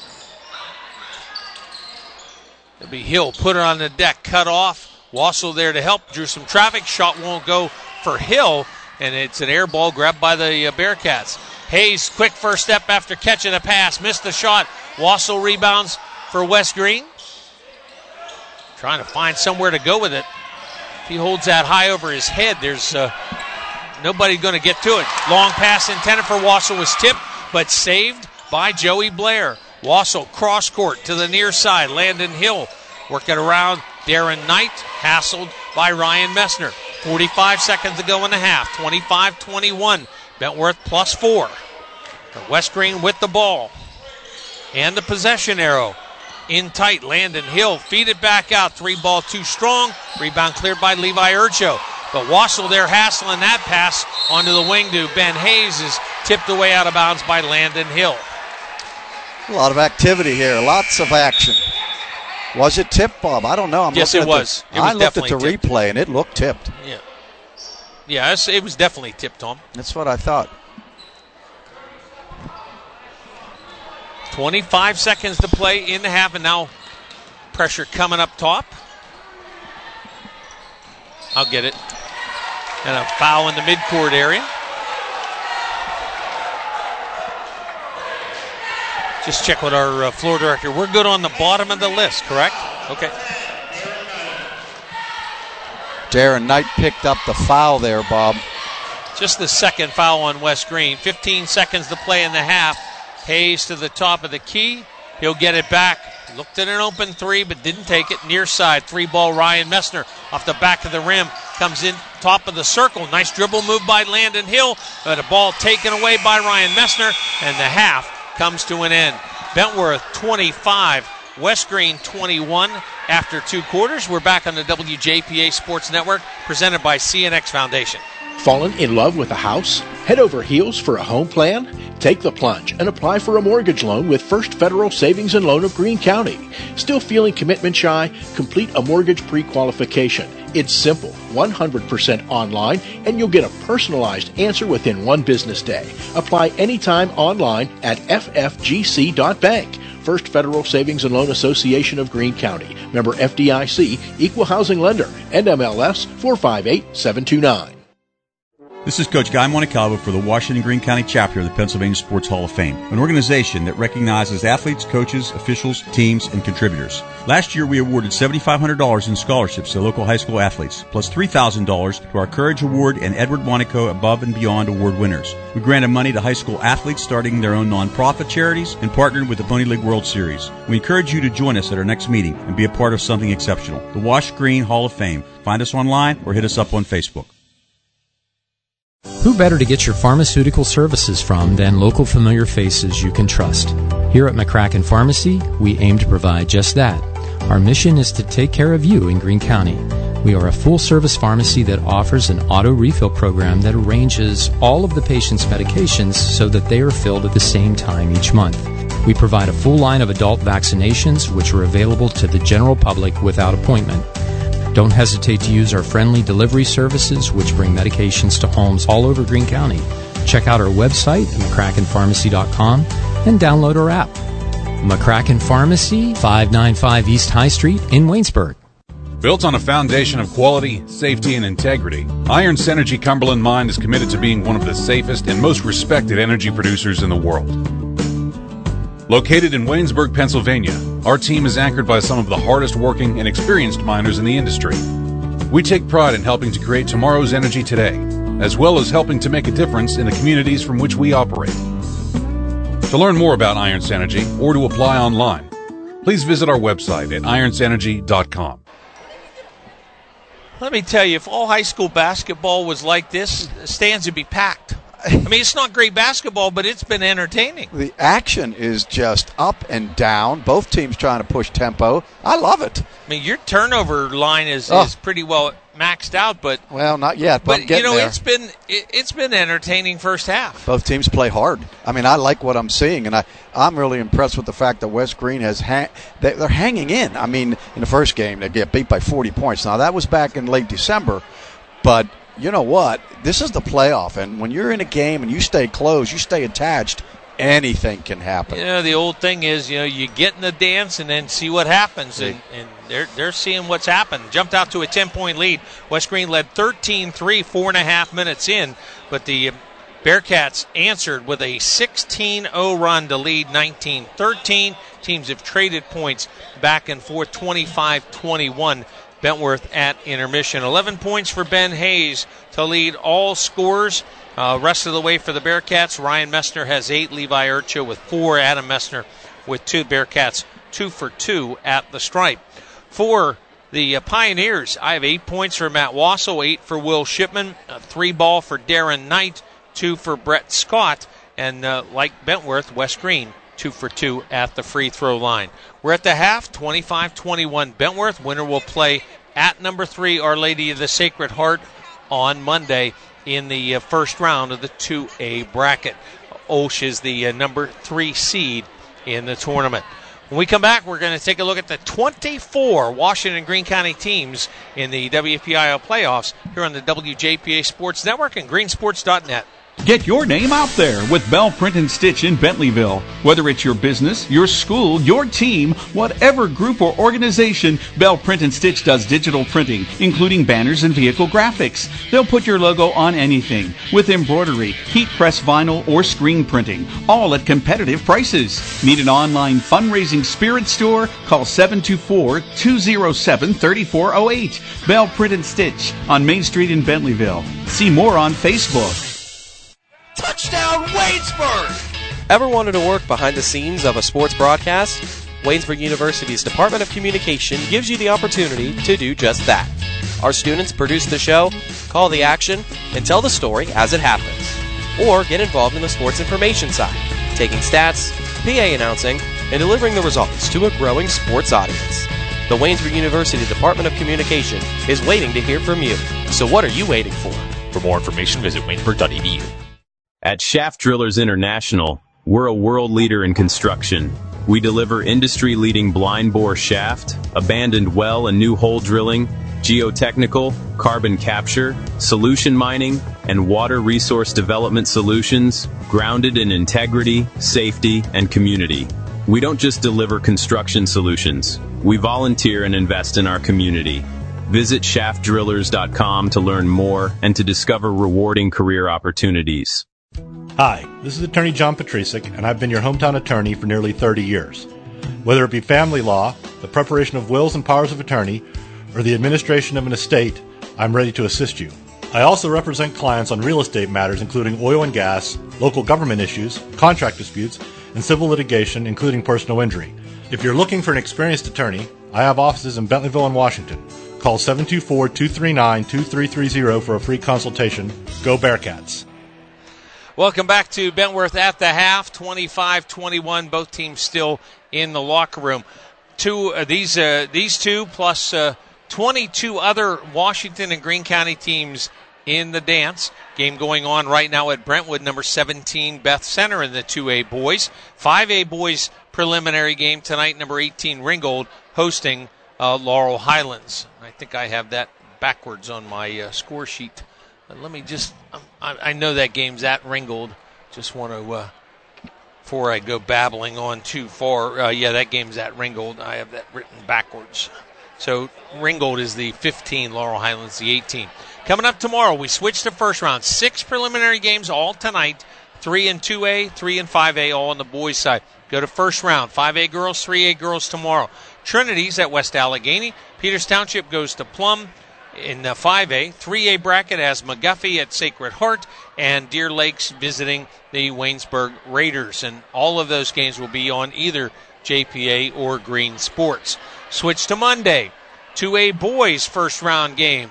It'll be Hill, put it on the deck, cut off. Wassel there to help, drew some traffic. Shot won't go for Hill, and it's an air ball grabbed by the uh, Bearcats. Hayes, quick first step after catching a pass, missed the shot. Wassel rebounds for West Green. Trying to find somewhere to go with it. If he holds that high over his head, there's uh, nobody going to get to it. Long pass intended for Wassel was tipped, but saved by Joey Blair. Wassel cross court to the near side. Landon Hill working around Darren Knight, hassled by Ryan Messner. forty-five seconds to go in the half. twenty-five twenty-one. Bentworth plus four. West Green with the ball. And the possession arrow. In tight. Landon Hill feed it back out. Three ball too strong. Rebound cleared by Levi Urcho. But Wassel there hassling that pass onto the wing to Ben Hayes is tipped away out of bounds by Landon Hill. A lot of activity here. Lots of action. Was it tipped, Bob? I don't know. I'm yes, it was. The, it was. I looked at the tipped. replay, and it looked tipped. Yeah. Yeah, it was definitely tipped, Tom. That's what I thought. twenty-five seconds to play in the half, and now pressure coming up top. I'll get it. And a foul in the midcourt area. Just check with our uh, floor director. We're good on the bottom of the list, correct? Okay. Darren Knight picked up the foul there, Bob. Just the second foul on West Green. fifteen seconds to play in the half. Hayes to the top of the key. He'll get it back. Looked at an open three, but didn't take it. Near side, three ball Ryan Messner off the back of the rim. Comes in top of the circle. Nice dribble move by Landon Hill. But a ball taken away by Ryan Messner, and the half comes to an end. Bentworth twenty-five, West Green twenty-one. After two quarters, we're back on the W J P A Sports Network, presented by C N X Foundation. Fallen in love with a house? Head over heels for a home plan? Take the plunge and apply for a mortgage loan with First Federal Savings and Loan of Greene County. Still feeling commitment shy? Complete a mortgage pre-qualification. It's simple, one hundred percent online, and you'll get a personalized answer within one business day. Apply anytime online at f f g c dot bank. First Federal Savings and Loan Association of Greene County. Member F D I C, Equal Housing Lender, N M L S four five eight seven two nine. This is Coach Guy Montecalvo for the Washington Greene County chapter of the Pennsylvania Sports Hall of Fame, an organization that recognizes athletes, coaches, officials, teams, and contributors. Last year, we awarded seven thousand five hundred dollars in scholarships to local high school athletes, plus three thousand dollars to our Courage Award and Edward Monaco Above and Beyond Award winners. We granted money to high school athletes starting their own nonprofit charities and partnered with the Pony League World Series. We encourage you to join us at our next meeting and be a part of something exceptional. The Wash Green Hall of Fame. Find us online or hit us up on Facebook. Who better to get your pharmaceutical services from than local familiar faces you can trust? Here at McCracken Pharmacy, we aim to provide just that. Our mission is to take care of you in Greene County. We are a full-service pharmacy that offers an auto refill program that arranges all of the patient's medications so that they are filled at the same time each month. We provide a full line of adult vaccinations, which are available to the general public without appointment. Don't hesitate to use our friendly delivery services, which bring medications to homes all over Greene County. Check out our website at mccracken pharmacy dot com and download our app. McCracken Pharmacy, five ninety-five East High Street in Waynesburg. Built on a foundation of quality, safety, and integrity, Iron Synergy Cumberland Mine is committed to being one of the safest and most respected energy producers in the world. Located in Waynesburg, Pennsylvania, our team is anchored by some of the hardest working and experienced miners in the industry. We take pride in helping to create tomorrow's energy today, as well as helping to make a difference in the communities from which we operate. To learn more about Iron Synergy or to apply online, please visit our website at iron synergy dot com. Let me tell you, if all high school basketball was like this, the stands would be packed. I mean, it's not great basketball, but it's been entertaining. The action is just up and down. Both teams trying to push tempo. I love it. I mean, your turnover line is, oh. is pretty well maxed out, but well, not yet. But, but I'm you know, there. it's been it, it's been entertaining first half. Both teams play hard. I mean, I like what I'm seeing, and I I'm really impressed with the fact that West Green has ha- they, they're hanging in. I mean, in the first game they get beat by forty points. Now that was back in late December, but you know what? This is the playoff, and when you're in a game and you stay close, you stay attached, anything can happen. You know, the old thing is, you know, you get in the dance and then see what happens, and, and they're they're seeing what's happened. Jumped out to a ten-point lead. West Green led thirteen three, four and a half minutes in, but the Bearcats answered with a sixteen oh run to lead nineteen thirteen. Teams have traded points back and forth, twenty-five twenty-one. Bentworth at intermission. eleven points for Ben Hayes to lead all scorers. Uh, rest of the way for the Bearcats, Ryan Messner has eight, Levi Urcha with four, Adam Messner with two. Bearcats two for two at the stripe. For the uh, Pioneers, I have eight points for Matt Wassel, eight for Will Shipman, a three ball for Darren Knight, two for Brett Scott, and uh, like Bentworth, West Green, two for two at the free throw line. We're at the half, twenty-five twenty-one Bentworth. Winner will play at number three, Our Lady of the Sacred Heart, on Monday in the uh, first round of the two A bracket. Osh is the uh, number three seed in the tournament. When we come back, we're going to take a look at the twenty-four Washington and Greene County teams in the W P I L playoffs here on the W J P A Sports Network and green sports dot net. Get your name out there with Bell Print and Stitch in Bentleyville. Whether it's your business, your school, your team, whatever group or organization, Bell Print and Stitch does digital printing, including banners and vehicle graphics. They'll put your logo on anything with embroidery, heat press vinyl, or screen printing, all at competitive prices. Need an online fundraising spirit store? Call seven two four, two oh seven, three four oh eight. Bell Print and Stitch on Main Street in Bentleyville. See more on Facebook. Touchdown, Waynesburg! Ever wanted to work behind the scenes of a sports broadcast? Waynesburg University's Department of Communication gives you the opportunity to do just that. Our students produce the show, call the action, and tell the story as it happens. Or get involved in the sports information side, taking stats, P A announcing, and delivering the results to a growing sports audience. The Waynesburg University Department of Communication is waiting to hear from you. So what are you waiting for? For more information, visit waynesburg dot e d u. At Shaft Drillers International, we're a world leader in construction. We deliver industry-leading blind bore shaft, abandoned well and new hole drilling, geotechnical, carbon capture, solution mining, and water resource development solutions grounded in integrity, safety, and community. We don't just deliver construction solutions. We volunteer and invest in our community. Visit shaft drillers dot com to learn more and to discover rewarding career opportunities. Hi, this is Attorney John Patricic, and I've been your hometown attorney for nearly thirty years. Whether it be family law, the preparation of wills and powers of attorney, or the administration of an estate, I'm ready to assist you. I also represent clients on real estate matters including oil and gas, local government issues, contract disputes, and civil litigation, including personal injury. If you're looking for an experienced attorney, I have offices in Bentleyville and Washington. Call seven two four, two three nine, two three three zero for a free consultation. Go Bearcats! Welcome back to Bentworth at the half, twenty-five twenty-one. Both teams still in the locker room. Two uh, these uh, these two plus uh, twenty-two other Washington and Greene County teams in the dance. Game going on right now at Brentwood, number seventeen Beth Center in the two A boys. five A boys preliminary game tonight. Number eighteen Ringgold hosting uh, Laurel Highlands. I think I have that backwards on my uh, score sheet. Let me just, I, I know that game's at Ringgold. Just want to, uh, before I go babbling on too far, uh, yeah, that game's at Ringgold. I have that written backwards. So Ringgold is the fifteen, Laurel Highlands the eighteen. Coming up tomorrow, we switch to first round. Six preliminary games all tonight. Three in two A, three in five A, all on the boys' side. Go to first round. five A girls, three A girls tomorrow. Trinity's at West Allegheny. Peters Township goes to Plum. In the five A, three A bracket has McGuffey at Sacred Heart and Deer Lakes visiting the Waynesburg Raiders. And all of those games will be on either J P A or Green Sports. Switch to Monday. two A boys first round games.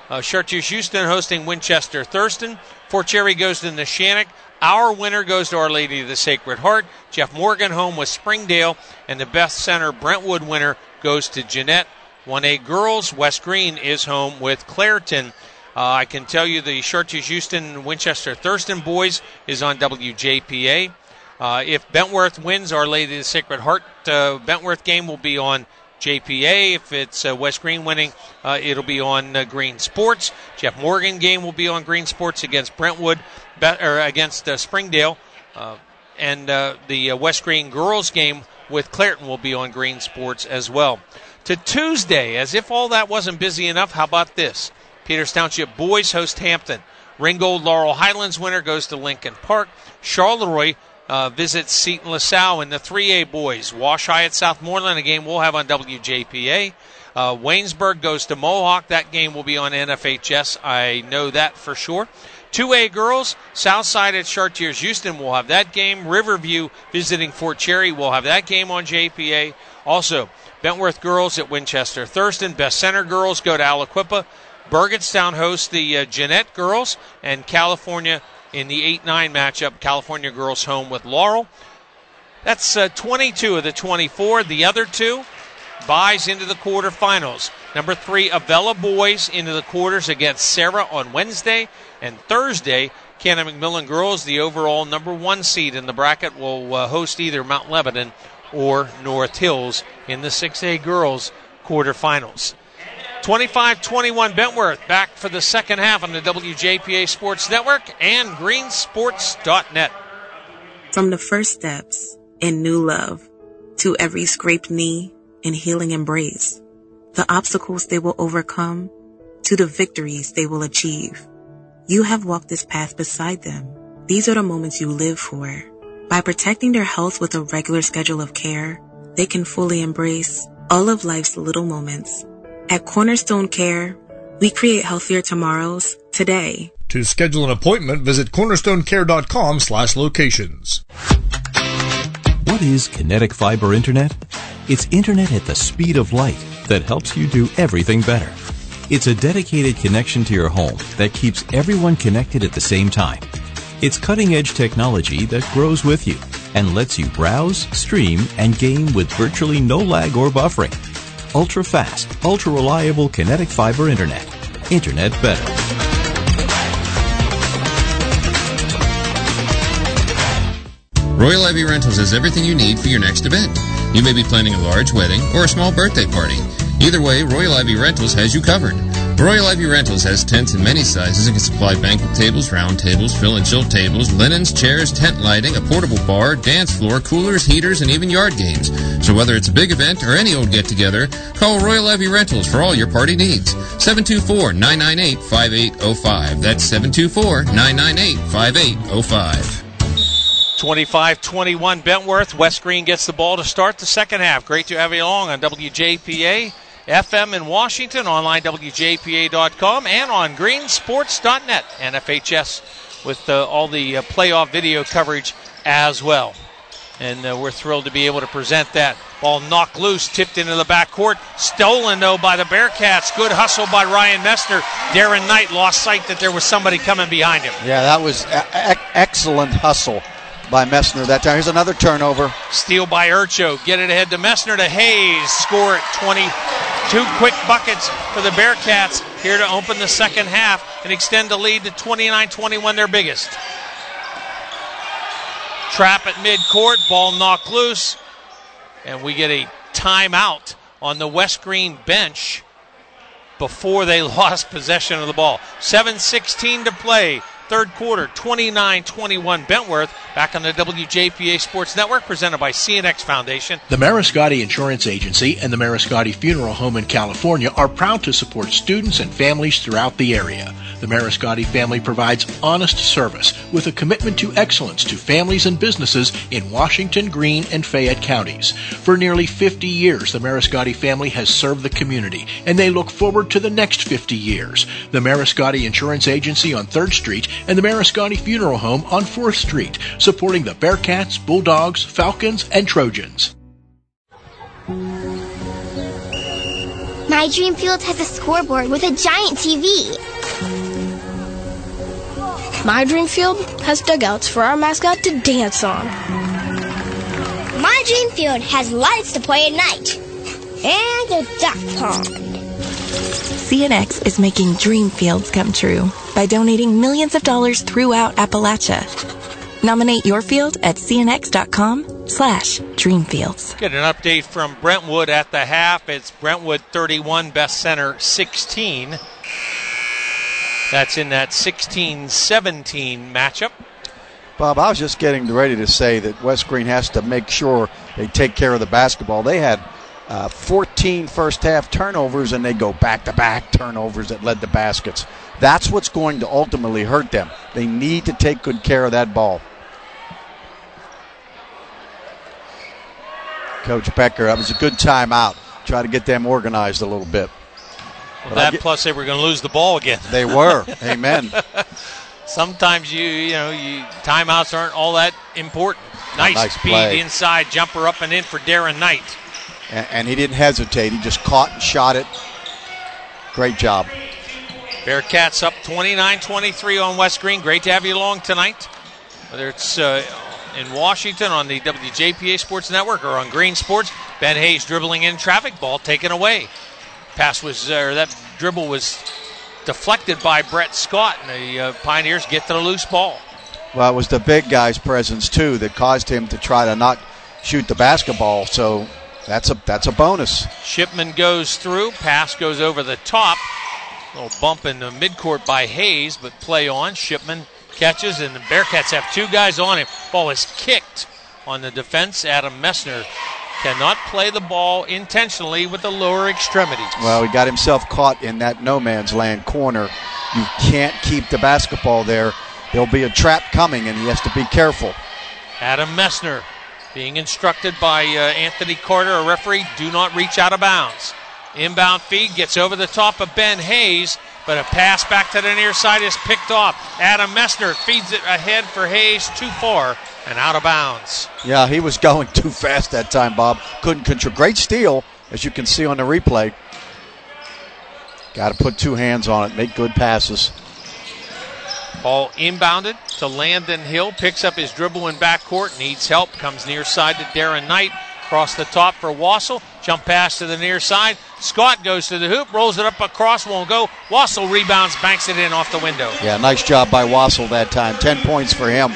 Uh, Chartiers Houston hosting Winchester Thurston. Fort Cherry goes to Neshannock. Our winner goes to Our Lady of the Sacred Heart. Jeff Morgan home with Springdale. And the Beth Center Brentwood winner goes to Jeanette. one A girls, West Green is home with Clareton. Uh, I can tell you the Chartiers Houston Winchester Thurston boys is on W J P A. Uh, if Bentworth wins, Our Lady of the Sacred Heart uh, Bentworth game will be on J P A. If it's uh, West Green winning, uh, it'll be on uh, Green Sports. Jeff Morgan game will be on Green Sports against Brentwood, be- or against uh, Springdale. Uh, and uh, the uh, West Green girls game with Clareton will be on Green Sports as well. To Tuesday, as if all that wasn't busy enough, how about this? Peters Township boys host Hampton. Ringgold Laurel Highlands winner goes to Lincoln Park. Charleroi uh, visits Seton LaSalle in the three A boys. Wash High at Southmoreland, a game we'll have on W J P A. Uh, Waynesburg goes to Mohawk. That game will be on N F H S. I know that for sure. two A girls, Southside at Chartiers Houston will have that game. Riverview visiting Fort Cherry will have that game on J P A. Also, Bentworth girls at Winchester Thurston. Best Center girls go to Aliquippa. Burgettstown hosts the uh, Jeanette girls, and California in the eight nine matchup. California girls home with Laurel. That's uh, twenty-two of the twenty-four. The other two buys into the quarterfinals. Number three, Avella boys into the quarters against Sarah on Wednesday. And Thursday, Cannon McMillan girls, the overall number one seed in the bracket, will uh, host either Mount Lebanon or North Hills in the six A girls quarterfinals. twenty-five twenty-one Bentworth back for the second half on the W J P A Sports Network and green sports dot net. From the first steps in new love to every scraped knee and healing embrace, the obstacles they will overcome to the victories they will achieve. You have walked this path beside them. These are the moments you live for. By protecting their health with a regular schedule of care, they can fully embrace all of life's little moments. At Cornerstone Care, we create healthier tomorrows today. To schedule an appointment, visit cornerstonecare.com slash locations. What is Kinetic Fiber Internet? It's internet at the speed of light that helps you do everything better. It's a dedicated connection to your home that keeps everyone connected at the same time. It's cutting-edge technology that grows with you and lets you browse, stream, and game with virtually no lag or buffering. Ultra-fast, ultra-reliable Kinetic Fiber Internet. Internet better. Royal Ivy Rentals has everything you need for your next event. You may be planning a large wedding or a small birthday party. Either way, Royal Ivy Rentals has you covered. Royal Ivy Rentals has tents in many sizes and can supply banquet tables, round tables, fill and chill tables, linens, chairs, tent lighting, a portable bar, dance floor, coolers, heaters, and even yard games. So whether it's a big event or any old get-together, call Royal Ivy Rentals for all your party needs. seven two four, nine nine eight, five eight zero five. That's seven two four, nine nine eight, five eight zero five. twenty-five twenty-one Bentworth. West Green gets the ball to start the second half. Great to have you along on W J P A F M in Washington, online W J P A dot com, and on green sports dot net. N F H S with uh, all the uh, playoff video coverage as well. And uh, we're thrilled to be able to present that. Ball knocked loose, tipped into the backcourt. Stolen, though, by the Bearcats. Good hustle by Ryan Messner. Darren Knight lost sight that there was somebody coming behind him. Yeah, that was a- e- excellent hustle by Messner that time. Here's another turnover. Steal by Urcho. Get it ahead to Messner to Hayes. Score at twenty. Two quick buckets for the Bearcats here to open the second half and extend the lead to twenty-nine twenty-one, their biggest. Trap at midcourt. Ball knocked loose. And we get a timeout on the West Green bench before they lost possession of the ball. seven sixteen to play. Third quarter, twenty-nine twenty-one Bentworth. Back on the W J P A Sports Network, presented by C N X Foundation. The Mariscotti Insurance Agency and the Mariscotti Funeral Home in California are proud to support students and families throughout the area. The Mariscotti family provides honest service with a commitment to excellence to families and businesses in Washington, Greene, and Fayette counties. For nearly fifty years, the Mariscotti family has served the community, and they look forward to the next fifty years. The Mariscotti Insurance Agency on third Street and the Mariscotti Funeral Home on fourth Street, supporting the Bearcats, Bulldogs, Falcons, and Trojans. My Dream Field has a scoreboard with a giant T V. My Dream Field has dugouts for our mascot to dance on. My Dream Field has lights to play at night. And a duck pond. C N X is making dream fields come true by donating millions of dollars throughout Appalachia. Nominate your field at cnx.com slash dreamfields. Get an update from Brentwood at the half. It's Brentwood thirty-one, Best Center sixteen. That's in that sixteen seventeen matchup. Bob, I was just getting ready to say that West Green has to make sure they take care of the basketball. They had uh, fourteen first half turnovers, and they go back-to-back turnovers that led to baskets. That's what's going to ultimately hurt them. They need to take good care of that ball. Coach Becker, that was a good timeout. Try to get them organized a little bit. Well, that get, plus they were going to lose the ball again. They were. Amen. Sometimes you you know you timeouts aren't all that important. Nice, nice speed play. Inside jumper up and in for Darren Knight. And, and he didn't hesitate. He just caught and shot it. Great job. Bearcats up twenty-nine twenty-three on West Green. Great to have you along tonight. Whether it's uh, in Washington on the W J P A Sports Network or on Green Sports, Ben Hayes dribbling in traffic, ball taken away. Pass was, or uh, that dribble was deflected by Brett Scott, and the uh, Pioneers get to the loose ball. Well, it was the big guy's presence, too, that caused him to try to not shoot the basketball, so that's a that's a bonus. Shipman goes through, pass goes over the top. A little bump in the midcourt by Hayes, but play on. Shipman catches, and the Bearcats have two guys on him. Ball is kicked on the defense. Adam Messner cannot play the ball intentionally with the lower extremities. Well, he got himself caught in that no man's land corner. You can't keep the basketball there. There'll be a trap coming, and he has to be careful. Adam Messner being instructed by uh, Anthony Carter, a referee, do not reach out of bounds. Inbound feed gets over the top of Ben Hayes, but a pass back to the near side is picked off. Adam Messner feeds it ahead for Hayes, too far and out of bounds. Yeah, he was going too fast that time, Bob. Couldn't control. Great steal, as you can see on the replay. Got to put two hands on it, make good passes. Ball inbounded to Landon Hill, picks up his dribble in backcourt, needs help, comes near side to Darren Knight. Across the top for Wassel. Jump pass to the near side. Scott goes to the hoop, rolls it up across, won't go. Wassel rebounds, banks it in off the window. Yeah, nice job by Wassel that time. Ten points for him.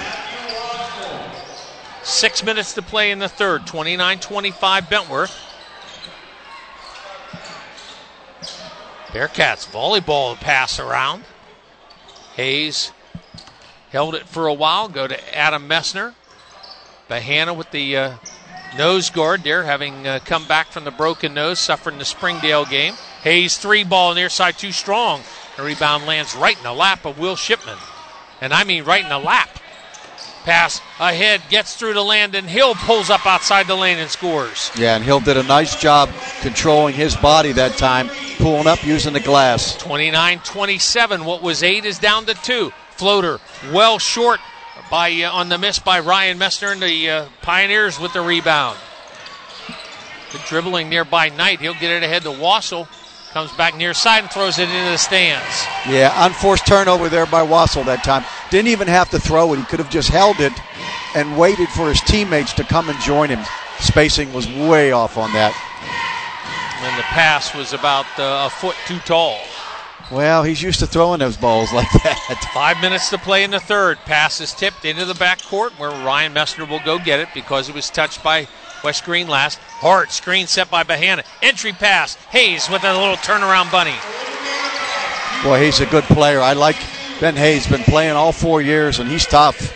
Six minutes to play in the third. twenty-nine twenty-five Bentworth. Bearcats volleyball pass around. Hayes held it for a while. Go to Adam Messner. Bahana with the uh, nose guard there, having uh, come back from the broken nose, suffering the Springdale game. Hayes three ball near side, too strong. The rebound lands right in the lap of Will Shipman. And I mean right in the lap. Pass ahead, gets through to Landon. Hill pulls up outside the lane and scores. Yeah, and Hill did a nice job controlling his body that time, pulling up using the glass. twenty-nine twenty-seven. What was eight is down to two. Floater well short by uh, on the miss by Ryan Messner, and the uh, Pioneers with the rebound. The dribbling there by Knight. He'll get it ahead to Wassel. Comes back near side and throws it into the stands. Yeah, unforced turnover there by Wassel that time. Didn't even have to throw it. He could have just held it and waited for his teammates to come and join him. Spacing was way off on that. And the pass was about uh, a foot too tall. Well, he's used to throwing those balls like that. Five minutes to play in the third. Pass is tipped into the backcourt where Ryan Messner will go get it because it was touched by West Green last. Hard screen set by Bahana. Entry pass. Hayes with a little turnaround bunny. Boy, he's a good player. I like Ben Hayes. Been playing all four years, and he's tough.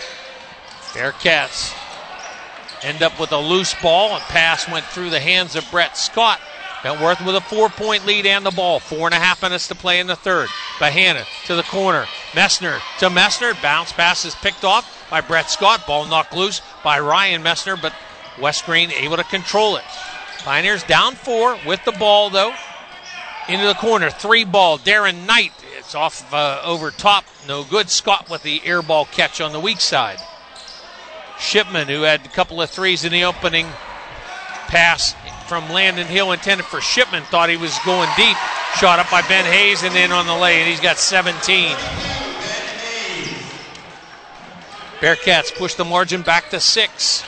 Bearcats end up with a loose ball. A pass went through the hands of Brett Scott. Bentworth with a four-point lead and the ball. Four and a half minutes to play in the third. Bahana to the corner. Messner to Messner. Bounce pass is picked off by Brett Scott. Ball knocked loose by Ryan Messner, but West Green able to control it. Pioneers down four with the ball, though. Into the corner. Three ball. Darren Knight. It's off uh, over top. No good. Scott with the air ball catch on the weak side. Shipman, who had a couple of threes in the opening pass from Landon Hill intended for Shipman. Thought he was going deep. Shot up by Ben Hayes and in on the lay, and he's got seventeen. Bearcats push the margin back to six.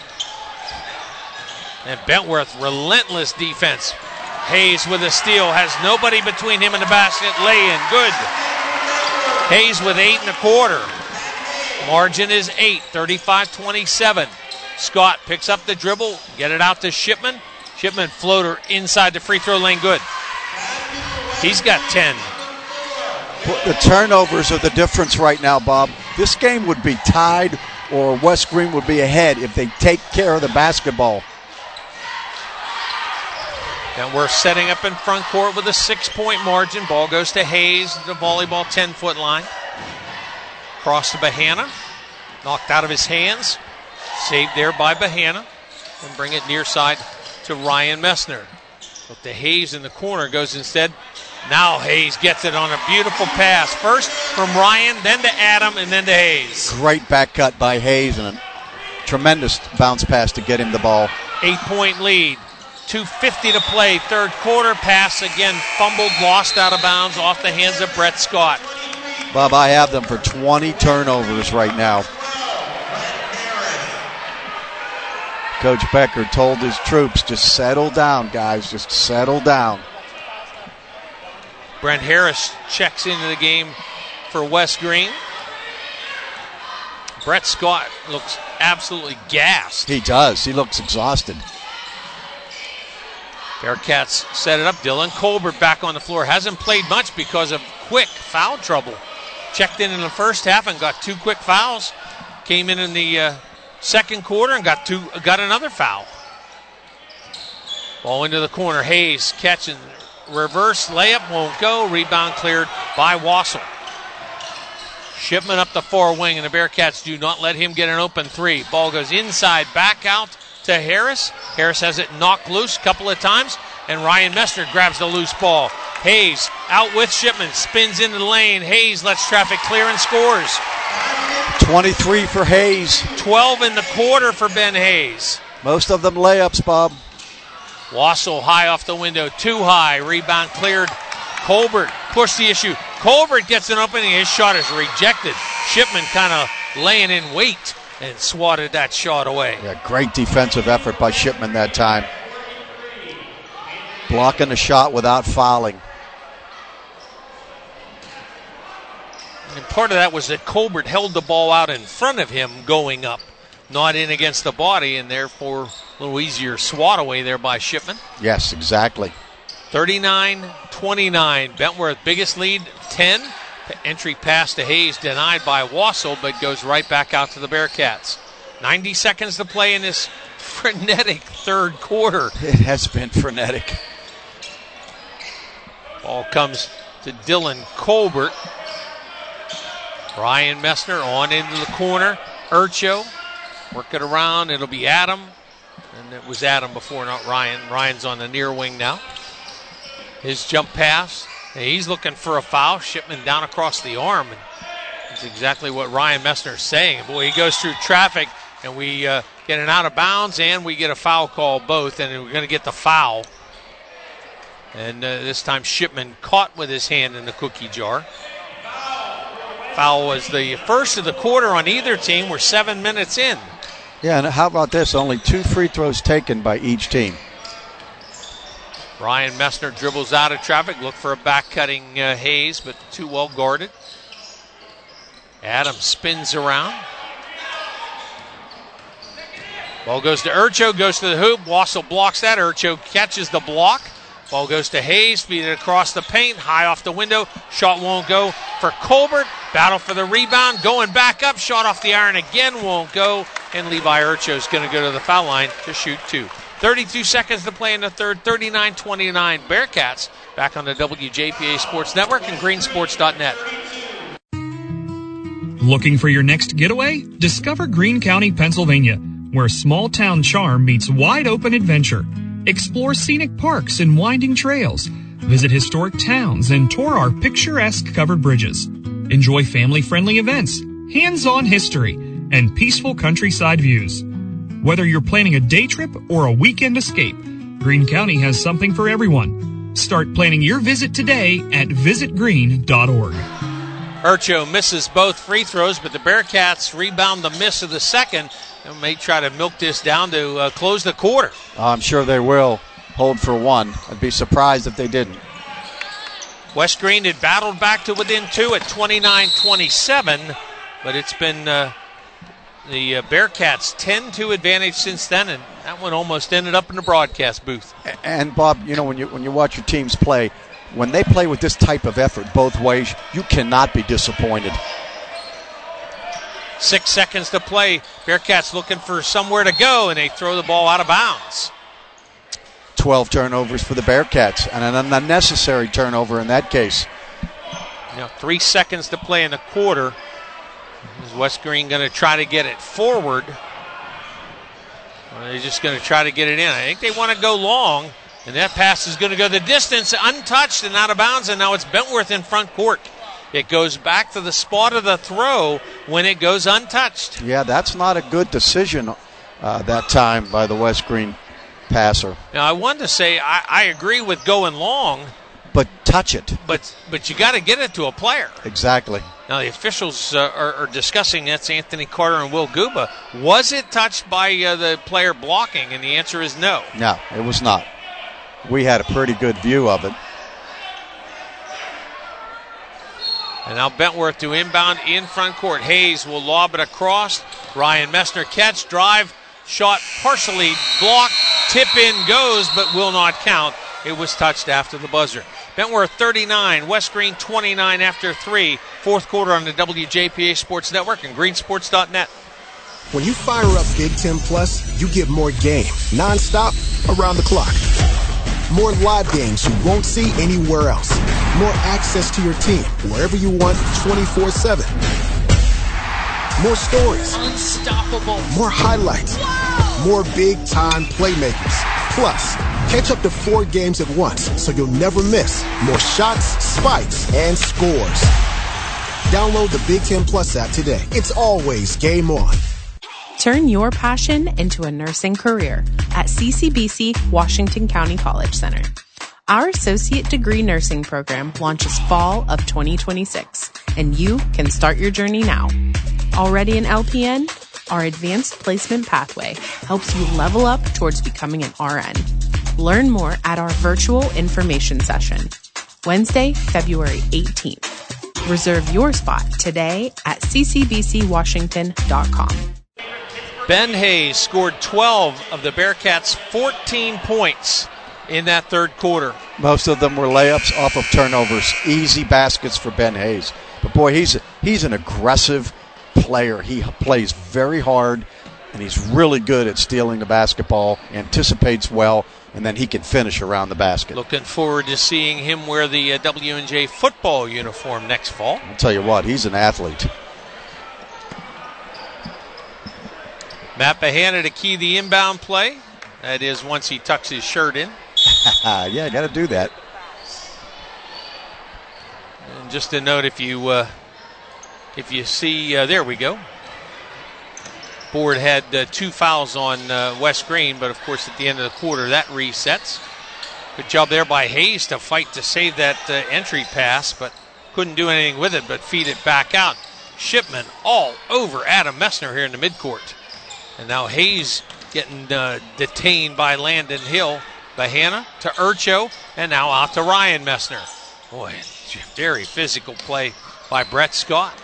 And Bentworth, relentless defense. Hayes with a steal, has nobody between him and the basket. Lay in, good. Hayes with eight and a quarter. Margin is eight, thirty-five twenty-seven. Scott picks up the dribble, get it out to Shipman. Shipman floater inside the free throw lane, good. He's got ten. The turnovers are the difference right now, Bob. This game would be tied or West Green would be ahead if they take care of the basketball. And we're setting up in front court with a six-point margin. Ball goes to Hayes at the volleyball ten-foot line. Cross to Bahana. Knocked out of his hands. Saved there by Bahana. And bring it near side to Ryan Messner. But the Hayes in the corner goes instead. Now Hayes gets it on a beautiful pass. First from Ryan, then to Adam, and then to Hayes. Great back cut by Hayes and a tremendous bounce pass to get him the ball. Eight-point lead. two fifty to play. Third quarter. Pass again fumbled, lost out of bounds off the hands of Brett Scott. Bob, I have them for twenty turnovers right now. Coach Becker told his troops, just settle down, guys. Just settle down. Brent Harris checks into the game for West Green. Brett Scott looks absolutely gassed. He does. He looks exhausted. Bearcats set it up. Dylan Colbert back on the floor. Hasn't played much because of quick foul trouble. Checked in in the first half and got two quick fouls. Came in in the uh, second quarter and got two, got another foul. Ball into the corner. Hayes catching. Reverse layup won't go. Rebound cleared by Wassel. Shipman up the far wing, and the Bearcats do not let him get an open three. Ball goes inside, back out to Harris. Harris has it knocked loose a couple of times, and Ryan Messner grabs the loose ball. Hayes out with Shipman, spins into the lane. Hayes lets traffic clear and scores. twenty-three for Hayes. twelve in the quarter for Ben Hayes. Most of them layups, Bob. Wassel high off the window, too high. Rebound cleared. Colbert pushed the issue. Colbert gets an opening. His shot is rejected. Shipman kind of laying in wait and swatted that shot away. Yeah, great defensive effort by Shipman that time. Blocking the shot without fouling. And part of that was that Colbert held the ball out in front of him going up, not in against the body, and therefore a little easier swat away there by Shipman. Yes, exactly. thirty-nine twenty-nine. Bentworth, biggest lead, ten. The entry pass to Hayes denied by Wassel, but goes right back out to the Bearcats. ninety seconds to play in this frenetic third quarter. It has been frenetic. Ball comes to Dylan Colbert. Ryan Messner on into the corner. Urcho, work it around. It'll be Adam. And it was Adam before, not Ryan. Ryan's on the near wing now. His jump pass. And he's looking for a foul. Shipman down across the arm. And that's exactly what Ryan Messner is saying. Boy, he goes through traffic, and we uh, get an out of bounds, and we get a foul call both, and we're going to get the foul. And uh, this time Shipman caught with his hand in the cookie jar. Foul was the first of the quarter on either team. We're seven minutes in. Yeah, and how about this? Only two free throws taken by each team. Ryan Messner dribbles out of traffic. Look for a back-cutting uh, Hayes, but too well guarded. Adams spins around. Ball goes to Urcho, goes to the hoop. Wassel blocks that. Urcho catches the block. Ball goes to Hayes, feed it across the paint, high off the window. Shot won't go for Colbert. Battle for the rebound, going back up. Shot off the iron again, won't go. And Levi Urcho is going to go to the foul line to shoot two. thirty-two seconds to play in the third, thirty-nine twenty-nine. Bearcats back on the W J P A Sports Network and green sports dot net. Looking for your next getaway? Discover Greene County, Pennsylvania, where small town charm meets wide open adventure. Explore scenic parks and winding trails. Visit historic towns and tour our picturesque covered bridges. Enjoy family-friendly events, hands-on history, and peaceful countryside views. Whether you're planning a day trip or a weekend escape, Greene County has something for everyone. Start planning your visit today at visit green dot org. Urcho misses both free throws, but the Bearcats rebound the miss of the second and may try to milk this down to uh, close the quarter. I'm sure they will hold for one. I'd be surprised if they didn't. West Greene had battled back to within two at twenty-nine twenty-seven, but it's been uh, the uh, Bearcats ten two advantage since then, and that one almost ended up in the broadcast booth. And, Bob, you know, when you when you watch your teams play, when they play with this type of effort both ways, you cannot be disappointed. Six seconds to play. Bearcats looking for somewhere to go, and they throw the ball out of bounds. twelve turnovers for the Bearcats, and an unnecessary turnover in that case. Now three seconds to play in the quarter. Is West Greene going to try to get it forward? Or are they just going to try to get it in? I think they want to go long, and that pass is going to go the distance, untouched and out of bounds, and now it's Bentworth in front court. It goes back to the spot of the throw when it goes untouched. Yeah, that's not a good decision uh, that time by the West Greene passer. Now, I wanted to say I, I agree with going long. But touch it. But but you got to get it to a player. Exactly. Now, the officials uh, are, are discussing, that's Anthony Carter and Will Guba. Was it touched by uh, the player blocking? And the answer is no. No, it was not. We had a pretty good view of it. And now Bentworth to inbound in front court. Hayes will lob it across. Ryan Messner catch, drive, shot partially blocked. Tip in goes, but will not count. It was touched after the buzzer. Bentworth thirty-nine, West Greene twenty-nine after three. Fourth quarter on the W J P A Sports Network and green sports dot net. When you fire up Big Ten Plus, you get more game, nonstop, around the clock. More live games you won't see anywhere else. More access to your team wherever you want, twenty-four seven. More stories. Unstoppable. More highlights. Wow. More big-time playmakers. Plus, catch up to four games at once so you'll never miss more shots, spikes, and scores. Download the Big Ten Plus app today. It's always game on. Turn your passion into a nursing career at C C B C Washington County College Center. Our associate degree nursing program launches fall of twenty twenty-six, and you can start your journey now. Already an L P N? Our advanced placement pathway helps you level up towards becoming an R N. Learn more at our virtual information session, Wednesday, February eighteenth. Reserve your spot today at c c b c washington dot com. Ben Hayes scored twelve of the Bearcats' fourteen points in that third quarter. Most of them were layups off of turnovers. Easy baskets for Ben Hayes. But, boy, he's he's an aggressive player. He plays very hard, and he's really good at stealing the basketball, anticipates well, and then he can finish around the basket. Looking forward to seeing him wear the uh, W and J football uniform next fall. I'll tell you what, he's an athlete. Matt Bahana to key the inbound play. That is once he tucks his shirt in. Yeah, got to do that. And just a note, if you uh, if you see, uh, there we go. Board had uh, two fouls on uh, West Greene, but of course at the end of the quarter that resets. Good job there by Hayes to fight to save that uh, entry pass, but couldn't do anything with it but feed it back out. Shipman all over Adam Messner here in the midcourt. And now Hayes getting uh, detained by Landon Hill. Bahana to Urcho, and now out to Ryan Messner. Boy, very physical play by Brett Scott.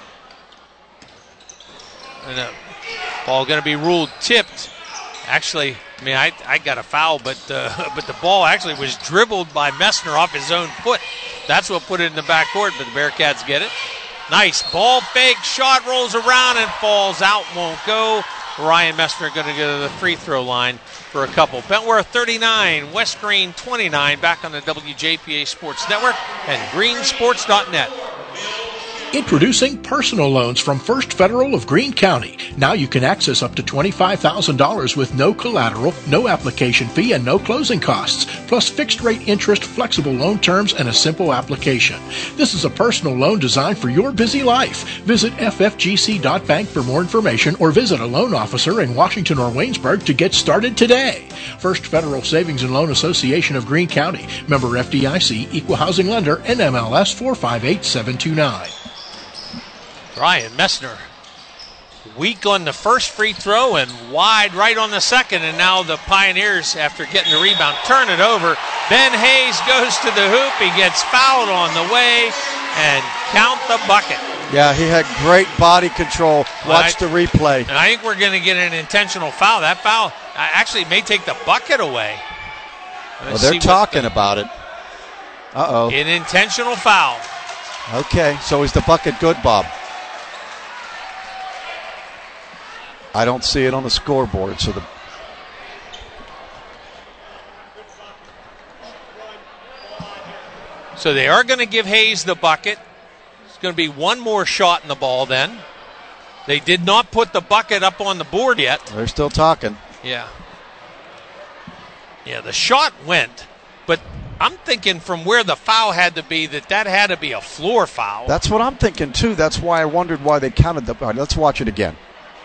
And the ball going to be ruled tipped. Actually, I mean, I, I got a foul, but uh, but the ball actually was dribbled by Messner off his own foot. That's what put it in the backcourt, but the Bearcats get it. Nice ball fake, shot rolls around and falls out, won't go. Ryan Messner going to go to the free throw line for a couple. Bentworth thirty-nine, West Greene twenty-nine, back on the W J P A Sports Network and green sports dot net. Introducing personal loans from First Federal of Greene County. Now you can access up to twenty-five thousand dollars with no collateral, no application fee, and no closing costs, plus fixed rate interest, flexible loan terms, and a simple application. This is a personal loan designed for your busy life. Visit f f g c dot bank for more information or visit a loan officer in Washington or Waynesburg to get started today. First Federal Savings and Loan Association of Greene County. Member F D I C, Equal Housing Lender, N M L S four five eight seven two nine. Ryan Messner, weak on the first free throw and wide right on the second, and now the Pioneers, after getting the rebound, turn it over. Ben Hayes goes to the hoop. He gets fouled on the way, and count the bucket. Yeah, he had great body control. Watch I, the replay. And I think we're going to get an intentional foul. That foul actually may take the bucket away. Well, they're talking the, about it. Uh-oh. An intentional foul. Okay, so is the bucket good, Bob? I don't see it on the scoreboard, so the So they are going to give Hayes the bucket. It's going to be one more shot in the ball then. They did not put the bucket up on the board yet. They're still talking. Yeah. Yeah, the shot went, but I'm thinking from where the foul had to be that that had to be a floor foul. That's what I'm thinking too. That's why I wondered why they counted the. All right, let's watch it again.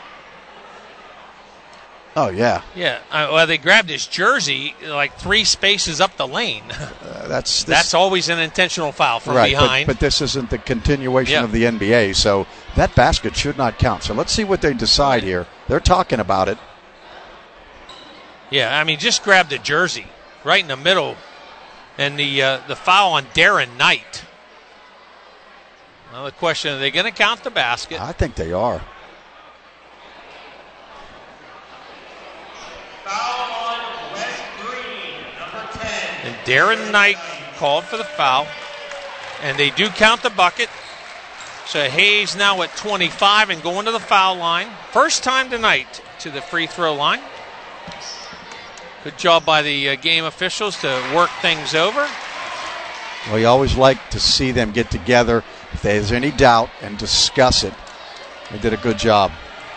Oh, yeah. Yeah, uh, well, they grabbed his jersey like three spaces up the lane. Uh, that's this, that's always an intentional foul from right, behind. But, but this isn't the continuation yeah. of the N B A, so that basket should not count. So let's see what they decide here. They're talking about it. Yeah, I mean, just grab the jersey right in the middle, and the uh, the foul on Darren Knight. Well, the question, are they going to count the basket? I think they are. And Darren Knight called for the foul. And they do count the bucket. So Hayes now at twenty-five and going to the foul line. First time tonight to the free throw line. Good job by the uh, game officials to work things over. Well, you always like to see them get together if there's any doubt and discuss it. They did a good job.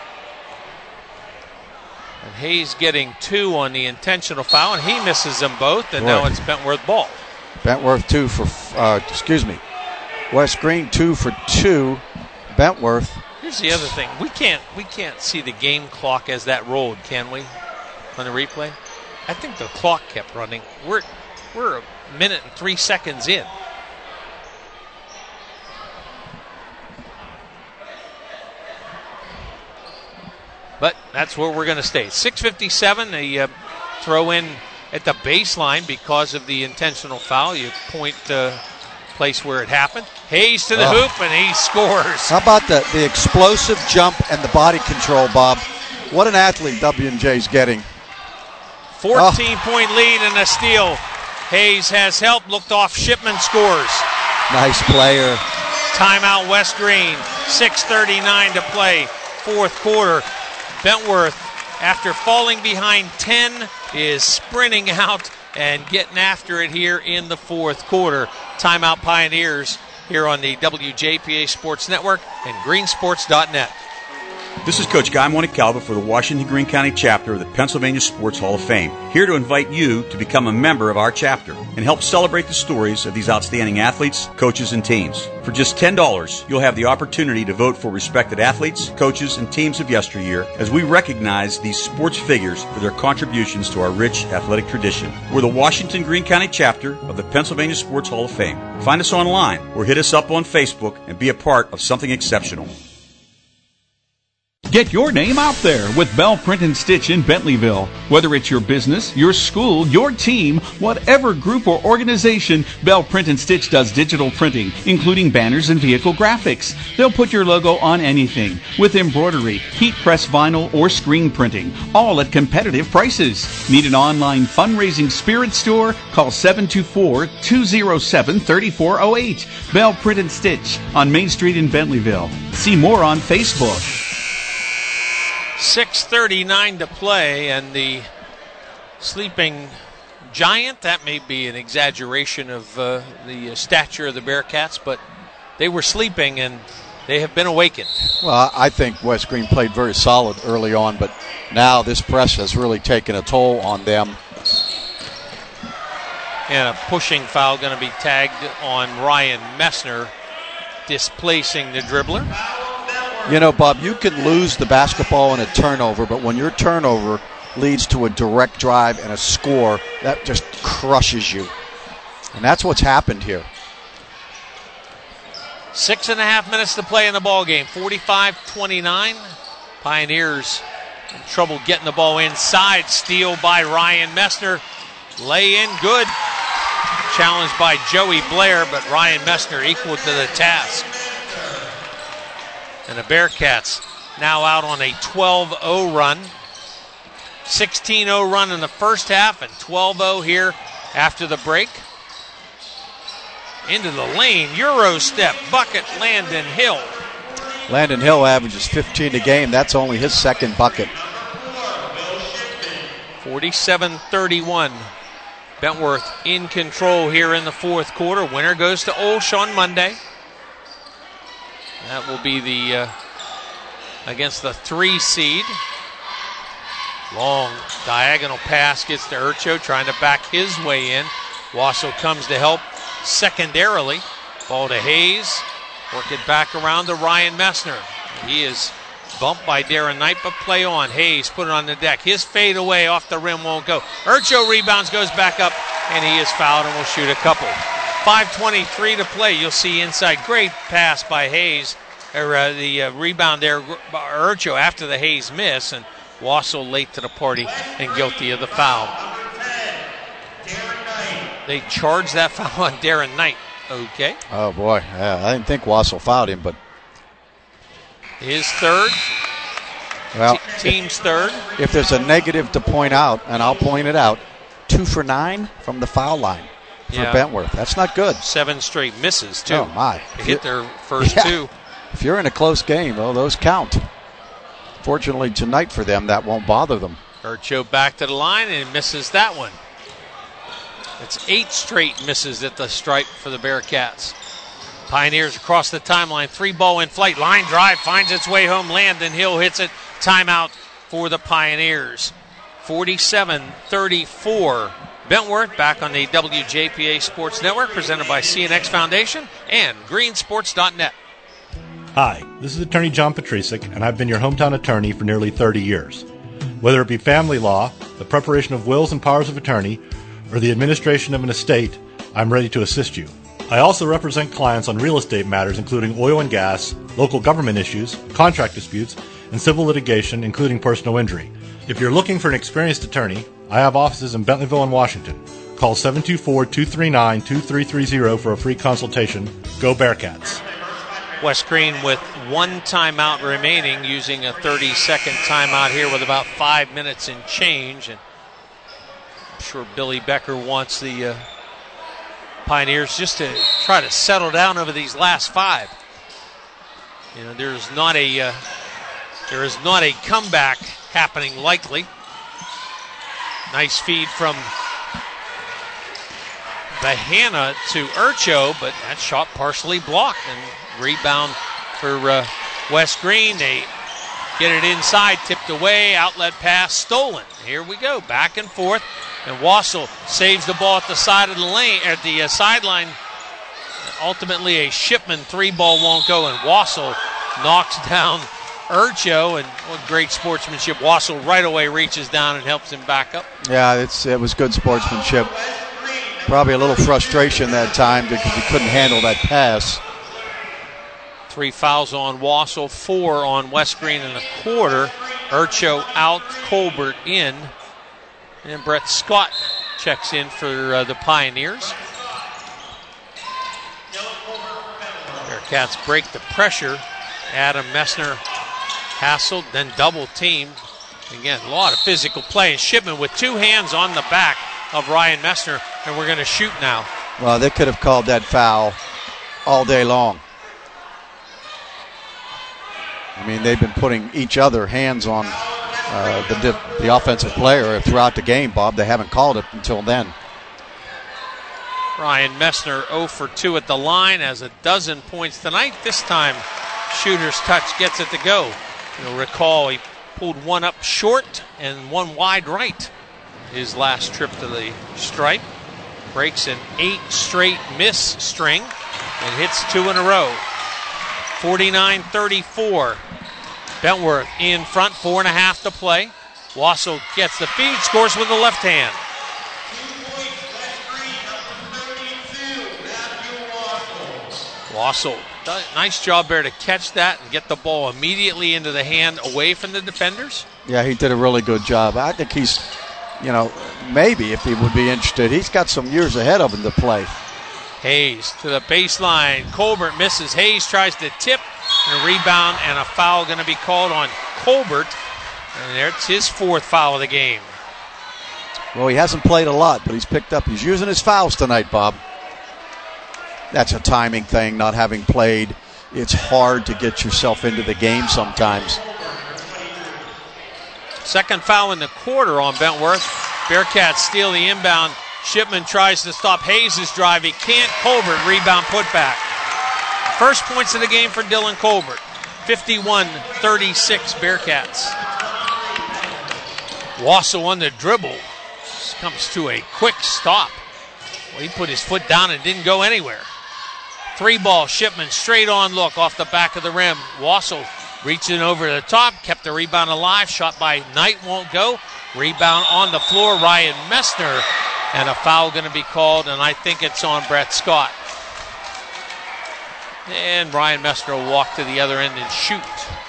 And Hayes getting two on the intentional foul, and he misses them both, and Boy. now it's Bentworth ball. Bentworth two for, uh, excuse me, West Green two for two. Bentworth. Here's the other thing: we can't we can't see the game clock as that rolled, can we? On the replay, I think the clock kept running. We're we're a minute and three seconds in. But that's where we're going to stay. six fifty-seven, the uh, throw in at the baseline because of the intentional foul. You point the place where it happened. Hayes to the oh. hoop, and he scores. How about the, the explosive jump and the body control, Bob? What an athlete W and J's getting. fourteen-point oh. lead and a steal. Hayes has help. Looked off. Shipman scores. Nice player. Timeout West Green. six thirty-nine to play. Fourth quarter. Bentworth, after falling behind ten, is sprinting out and getting after it here in the fourth quarter. Timeout Pioneers here on the W J P A Sports Network and green sports dot net. This is Coach Guy Monicalva for the Washington Greene County chapter of the Pennsylvania Sports Hall of Fame, here to invite you to become a member of our chapter and help celebrate the stories of these outstanding athletes, coaches, and teams. For just ten dollars, you'll have the opportunity to vote for respected athletes, coaches, and teams of yesteryear as we recognize these sports figures for their contributions to our rich athletic tradition. We're the Washington Greene County chapter of the Pennsylvania Sports Hall of Fame. Find us online or hit us up on Facebook and be a part of something exceptional. Get your name out there with Bell Print and Stitch in Bentleyville. Whether it's your business, your school, your team, whatever group or organization, Bell Print and Stitch does digital printing, including banners and vehicle graphics. They'll put your logo on anything with embroidery, heat press vinyl, or screen printing, all at competitive prices. Need an online fundraising spirit store? Call seven two four, two oh seven, three four oh eight. Bell Print and Stitch on Main Street in Bentleyville. See more on Facebook. six thirty-nine to play, and the sleeping giant, that may be an exaggeration of uh, the stature of the Bearcats, but they were sleeping, and they have been awakened. Well, I think West Green played very solid early on, but now this press has really taken a toll on them. And a pushing foul going to be tagged on Ryan Messner, displacing the dribbler. You know, Bob, you can lose the basketball in a turnover, but when your turnover leads to a direct drive and a score, that just crushes you. And that's what's happened here. Six and a half minutes to play in the ball game. forty-five twenty-nine. Pioneers in trouble getting the ball inside. Steal by Ryan Messner. Lay in good. Challenged by Joey Blair, but Ryan Messner equal to the task. And the Bearcats now out on a twelve oh run. sixteen oh run in the first half and twelve oh here after the break. Into the lane, Euro step, bucket, Landon Hill. Landon Hill averages fifteen a game. That's only his second bucket. forty-seven thirty-one. Bentworth in control here in the fourth quarter. Winner goes to Olsh on Monday. That will be the uh, against the three seed. Long diagonal pass gets to Urcho, trying to back his way in. Wassel comes to help secondarily. Ball to Hayes. Work it back around to Ryan Messner. He is bumped by Darren Knight, but play on. Hayes put it on the deck. His fade away off the rim won't go. Urcho rebounds, goes back up, and he is fouled and will shoot a couple. five twenty-three to play. You'll see inside. Great pass by Hayes. Or uh, the uh, rebound there by Urcho after the Hayes miss, and Wassel late to the party and guilty of the foul. They charged that foul on Darren Knight. Okay. Oh, boy. Yeah, I didn't think Wassel fouled him, but his third. Well, T- team's third. If there's a negative to point out, and I'll point it out, two for nine from the foul line for yeah. Bentworth. That's not good. Seven straight misses, too. Oh, my. They hit their first yeah. two. If you're in a close game, well, those count. Fortunately, tonight for them, that won't bother them. Urcho back to the line and misses that one. It's eight straight misses at the stripe for the Bearcats. Pioneers across the timeline. Three ball in flight. Line drive finds its way home. Landon Hill hits it. Timeout for the Pioneers. forty-seven thirty-four. Bentworth back on the W J P A Sports Network, presented by C N X Foundation and green sports dot net. Hi, this is Attorney John Petrisik, and I've been your hometown attorney for nearly thirty years. Whether it be family law, the preparation of wills and powers of attorney, or the administration of an estate, I'm ready to assist you. I also represent clients on real estate matters including oil and gas, local government issues, contract disputes, and civil litigation, including personal injury. If you're looking for an experienced attorney, I have offices in Bentleyville and Washington. Call seven two four, two three nine, two three three zero for a free consultation. Go Bearcats. West Green with one timeout remaining, using a thirty-second timeout here with about five minutes and change. And I'm sure Billy Becker wants the uh, Pioneers just to try to settle down over these last five. You know, there's not a uh, there is not a comeback happening likely. Nice feed from Bahana to Urcho, but that shot partially blocked, and rebound for uh, West Green. They get it inside, tipped away, outlet pass stolen. Here we go, back and forth, and Wassel saves the ball at the side of the lane, at the uh, sideline. Ultimately, a Shipman three ball won't go, and Wassel knocks down Urcho, and what great sportsmanship. Wassel right away reaches down and helps him back up. Yeah, it's it was good sportsmanship. Probably a little frustration that time because he couldn't handle that pass. Three fouls on Wassel, four on West Green in the quarter. Urcho out, Colbert in. And Brett Scott checks in for uh, the Pioneers. Bearcats break the pressure. Adam Messner hassled, then double teamed. Again, a lot of physical play. And Shipman with two hands on the back of Ryan Messner, and we're going to shoot now. Well, they could have called that foul all day long. I mean, they've been putting each other hands on uh, the the offensive player throughout the game, Bob. They haven't called it until then. Ryan Messner oh for two at the line, has a dozen points tonight. This time, shooter's touch gets it to go. You'll recall he pulled one up short and one wide right his last trip to the stripe. Breaks an eight straight miss string and hits two in a row. forty-nine thirty-four. Bentworth in front, four and a half to play. Wassel gets the feed, scores with the left hand. Wassel, nice job there to catch that and get the ball immediately into the hand away from the defenders. Yeah, he did a really good job. I think he's, you know, maybe if he would be interested, he's got some years ahead of him to play. Hayes to the baseline. Colbert misses. Hayes tries to tip and a rebound and a foul going to be called on Colbert. And there's his fourth foul of the game. Well, he hasn't played a lot, but he's picked up. He's using his fouls tonight, Bob. That's a timing thing, not having played. It's hard to get yourself into the game sometimes. Second foul in the quarter on Bentworth. Bearcats steal the inbound. Shipman tries to stop Hayes' drive. He can't. Colbert, rebound putback. First points of the game for Dylan Colbert. fifty-one thirty-six Bearcats. Wassel on the dribble. This comes to a quick stop. Well, he put his foot down and didn't go anywhere. Three ball, Shipman, straight on look off the back of the rim. Wassel reaching over the top, kept the rebound alive. Shot by Knight won't go. Rebound on the floor, Ryan Messner. And a foul going to be called, and I think it's on Brett Scott. And Ryan Messner will walk to the other end and shoot.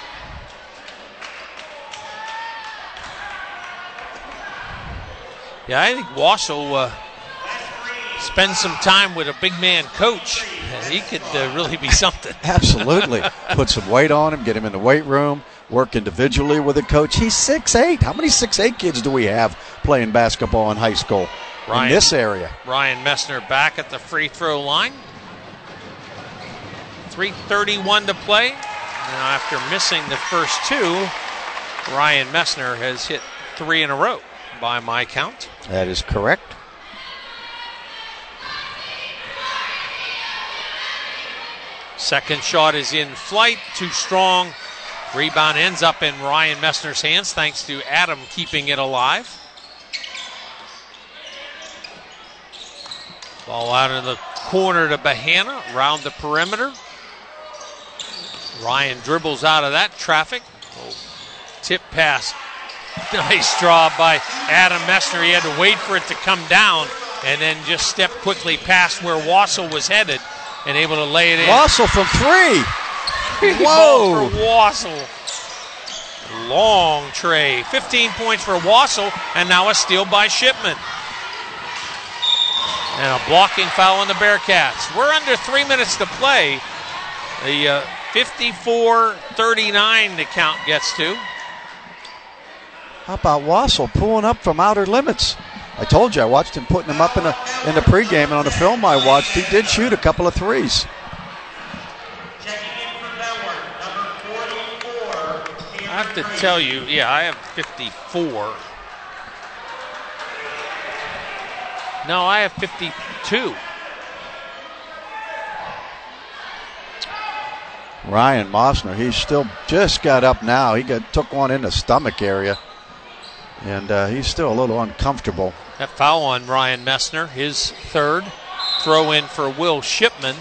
Yeah, I think Wassel uh, spend some time with a big man coach. He could uh, really be something. Absolutely. Put some weight on him, get him in the weight room, work individually with a coach. He's six eight. How many six eight kids do we have playing basketball in high school Ryan, in this area? Ryan Messner back at the free throw line. three thirty-one to play. Now after missing the first two, Ryan Messner has hit three in a row by my count. That is correct. Second shot is in flight, too strong. Rebound ends up in Ryan Messner's hands thanks to Adam keeping it alive. Ball out in the corner to Bahana, around the perimeter. Ryan dribbles out of that traffic. Oh, tip pass. Nice draw by Adam Messner. He had to wait for it to come down and then just step quickly past where Wassel was headed and able to lay it in. Wassel from three. Whoa. For Wassel. Long tray. fifteen points for Wassel, and now a steal by Shipman. And a blocking foul on the Bearcats. We're under three minutes to play. The uh, fifty-four thirty-nine the count gets to. How about Wassel pulling up from outer limits? I told you I watched him putting them up in the in the pregame, and on the film I watched, he did shoot a couple of threes. I have to tell you, yeah, I have fifty-four. No, I have fifty-two. Ryan Messner, he's still just got up now. He got took one in the stomach area, and uh, he's still a little uncomfortable. That foul on Ryan Messner, his third. Throw in for Will Shipman.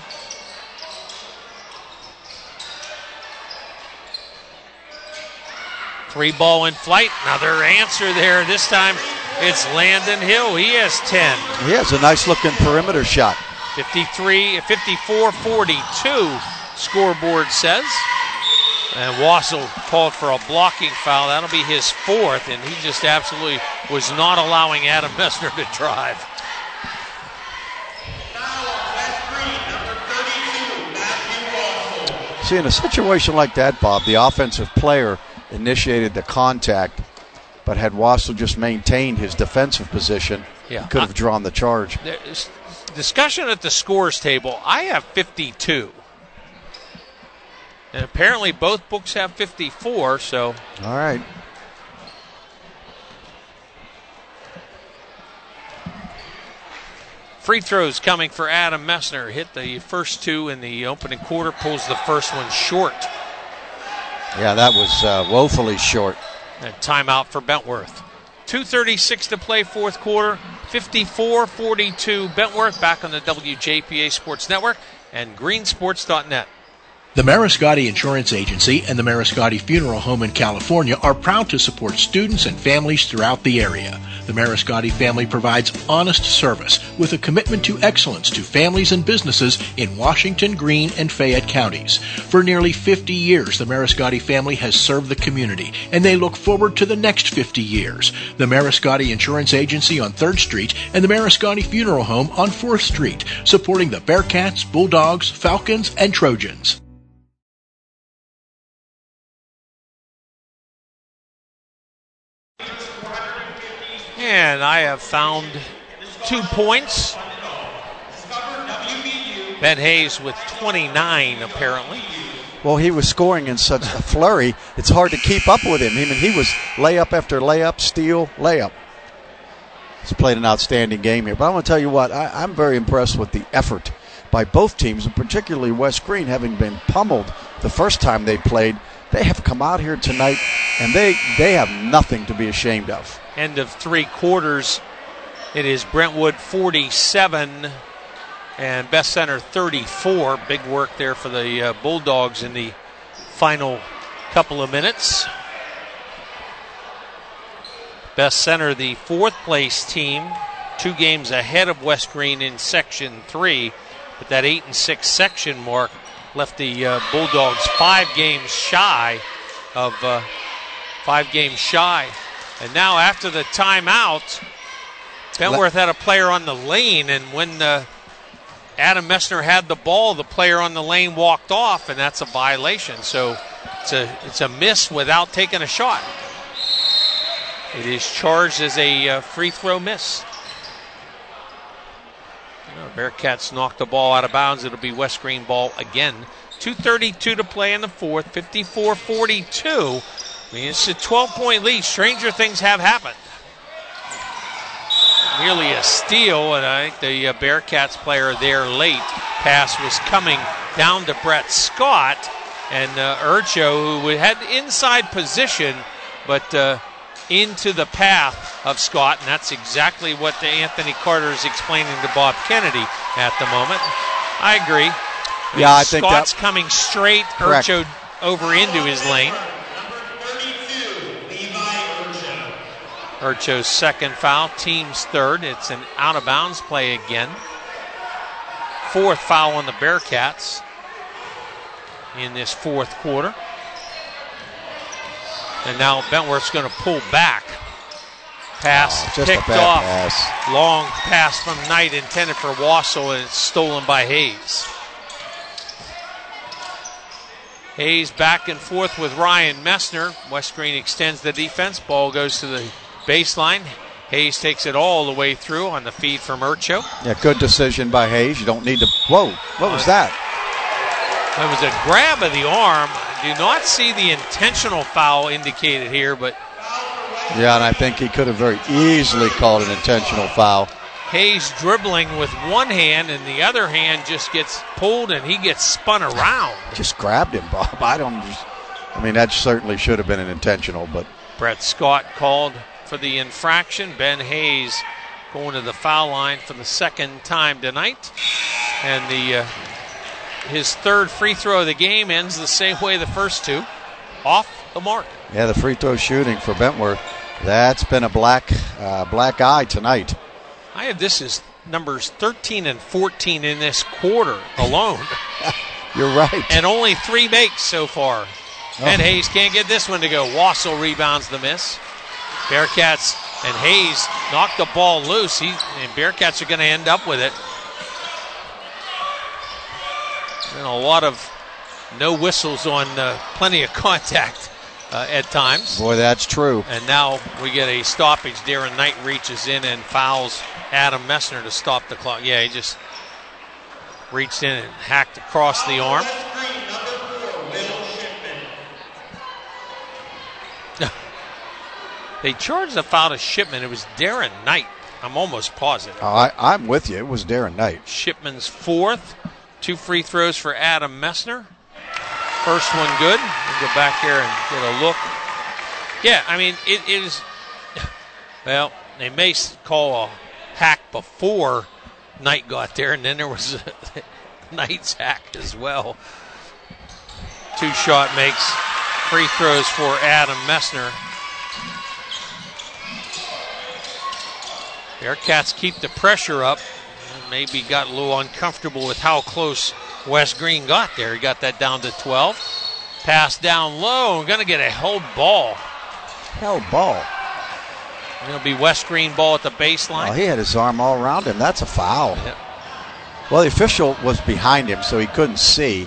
Three ball in flight. Another answer there. This time it's Landon Hill. He has ten. He has a nice looking perimeter shot. fifty-three, fifty-four forty-two, scoreboard says. And Wassel called for a blocking foul. That'll be his fourth, and he just absolutely was not allowing Adam Messner to drive. See, in a situation like that, Bob, the offensive player initiated the contact, but had Wassel just maintained his defensive position, yeah. he could have drawn the charge. There's discussion at the scores table. I have fifty-two. And apparently both books have fifty-four, so. All right. Free throws coming for Adam Messner. Hit the first two in the opening quarter, pulls the first one short. Yeah, that was uh, woefully short. And timeout for Bentworth. two thirty-six to play, fourth quarter. fifty-four forty-two Bentworth, back on the W J P A Sports Network and green sports dot net. The Mariscotti Insurance Agency and the Mariscotti Funeral Home in California are proud to support students and families throughout the area. The Mariscotti family provides honest service with a commitment to excellence to families and businesses in Washington, Greene, and Fayette counties. For nearly fifty years, the Mariscotti family has served the community, and they look forward to the next fifty years. The Mariscotti Insurance Agency on third Street and the Mariscotti Funeral Home on fourth Street, supporting the Bearcats, Bulldogs, Falcons, and Trojans. And I have found two points. Ben Hayes with twenty-nine, apparently. Well, he was scoring in such a flurry, it's hard to keep up with him. I mean, he was layup after layup, steal, layup. He's played an outstanding game here. But I want to tell you what, I, I'm very impressed with the effort by both teams, and particularly West Greene, having been pummeled the first time they played. They have come out here tonight, and they, they have nothing to be ashamed of. End of three quarters, it is Brentwood forty-seven and Best Center thirty-four. Big work there for the uh, Bulldogs in the final couple of minutes. Best Center, the fourth place team, two games ahead of West Greene in Section three, but that eight and six section mark left the uh, Bulldogs five games shy of uh, five games shy. And now after the timeout, Bentworth had a player on the lane, and when uh, Adam Messner had the ball, the player on the lane walked off, and that's a violation. So it's a it's a miss without taking a shot. It is charged as a uh, free throw miss. You know, Bearcats knocked the ball out of bounds. It'll be West Greene ball again. two thirty-two to play in the fourth, fifty-four forty-two. I mean, it's a twelve-point lead. Stranger things have happened. Nearly a steal, and I think the uh, Bearcats player there late. Pass was coming down to Brett Scott, and uh, Urcho, who had inside position, but uh, into the path of Scott, and that's exactly what the Anthony Carter is explaining to Bob Kennedy at the moment. I agree. I mean, yeah, I think Scott's that, coming straight, correct. Urcho over into his lane. Urcho's second foul, team's third. It's an out-of-bounds play again. Fourth foul on the Bearcats in this fourth quarter. And now Bentworth's going to pull back. Pass oh, just picked a bad off. Pass. Long pass from Knight intended for Wassel, and it's stolen by Hayes. Hayes back and forth with Ryan Messner. West Greene extends the defense. Ball goes to the baseline. Hayes takes it all the way through on the feed from Urcho. Yeah, good decision by Hayes. You don't need to. Whoa, what was that? It was a grab of the arm. I do not see the intentional foul indicated here, but. Yeah, and I think he could have very easily called an intentional foul. Hayes dribbling with one hand, and the other hand just gets pulled, and he gets spun around. Just grabbed him, Bob. I don't. I mean, that certainly should have been an intentional, but. Brett Scott called for the infraction. Ben Hayes going to the foul line for the second time tonight. And the uh, his third free throw of the game ends the same way the first two. Off the mark. Yeah, the free throw shooting for Bentworth. That's been a black uh, black eye tonight. I have this as numbers thirteen and fourteen in this quarter alone. You're right. And only three makes so far. Oh. And Hayes can't get this one to go. Wassel rebounds the miss. Bearcats and Hayes knock the ball loose. He, and Bearcats are going to end up with it. And a lot of no whistles on uh, plenty of contact uh, at times. Boy, that's true. And now we get a stoppage. Darren Knight reaches in and fouls Adam Messner to stop the clock. Yeah, he just reached in and hacked across the arm. They charged a foul to Shipman. It was Darren Knight. I'm almost positive. Oh, I, I'm with you. It was Darren Knight. Shipman's fourth. Two free throws for Adam Messner. First one good. We'll go back here and get a look. Yeah, I mean, it, it is, well, they may call a hack before Knight got there, and then there was a Knight's hack as well. Two shot makes. Free throws for Adam Messner. Bearcats keep the pressure up. Maybe got a little uncomfortable with how close Wes Green got there. He got that down to twelve. Pass down low. We're going to get a held ball. Held ball. It'll be Wes Green ball at the baseline. Oh, he had his arm all around him. That's a foul. Yep. Well, the official was behind him, so he couldn't see.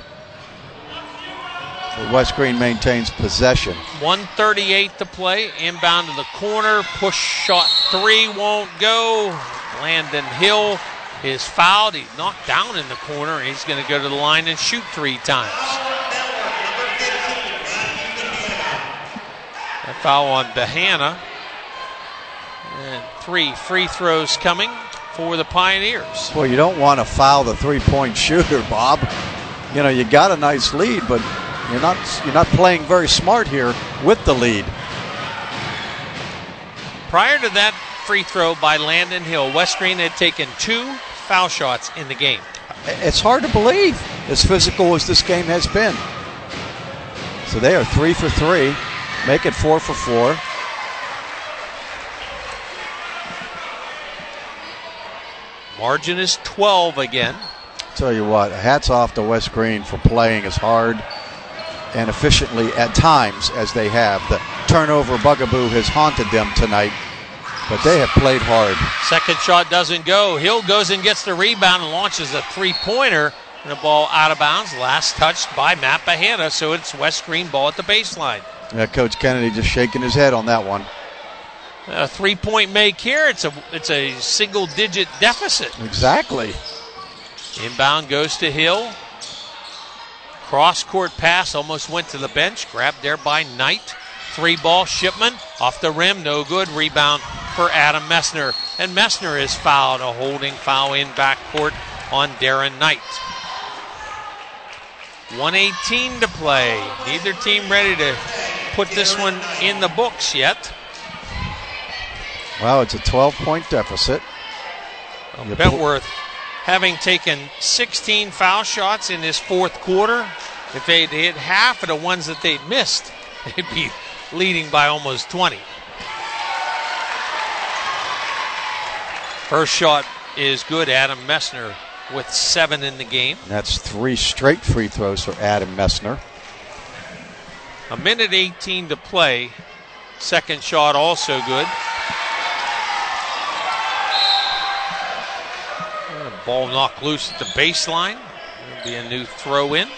But Wes Green maintains possession. one thirty-eight to play. Inbound to the corner. Push shot three won't go. Landon Hill is fouled. He's knocked down in the corner, and he's going to go to the line and shoot three times. A foul on Bahana. And three free throws coming for the Pioneers. Well, you don't want to foul the three-point shooter, Bob. You know, you got a nice lead, but you're not you're not playing very smart here with the lead. Prior to that free throw by Landon Hill, Wes Green had taken two foul shots in the game. It's hard to believe, as physical as this game has been. So they are three for three, make it four for four. Margin is twelve again. Tell you what, hats off to Wes Green for playing as hard and efficiently at times as they have. The turnover bugaboo has haunted them tonight, but they have played hard. Second shot doesn't go. Hill goes and gets the rebound and launches a three-pointer, and the ball out of bounds. Last touched by Matt Bahana, so it's Wes Green ball at the baseline. Yeah, Coach Kennedy just shaking his head on that one. A three-point make here. It's a it's a single-digit deficit. Exactly. Inbound goes to Hill. Cross-court pass almost went to the bench. Grabbed there by Knight. Three-ball Shipman. Off the rim, no good. Rebound for Adam Messner. And Messner is fouled. A holding foul in backcourt on Darren Knight. one eighteen to play. Neither team ready to put this one in the books yet. Well, it's a twelve-point deficit. Well, Bentworth, having taken sixteen foul shots in this fourth quarter, if they'd hit half of the ones that they'd missed, they'd be leading by almost twenty. First shot is good. Adam Messner with seven in the game. That's three straight free throws for Adam Messner. A minute eighteen to play. Second shot also good. Ball knocked loose at the baseline. It'll be a new throw in.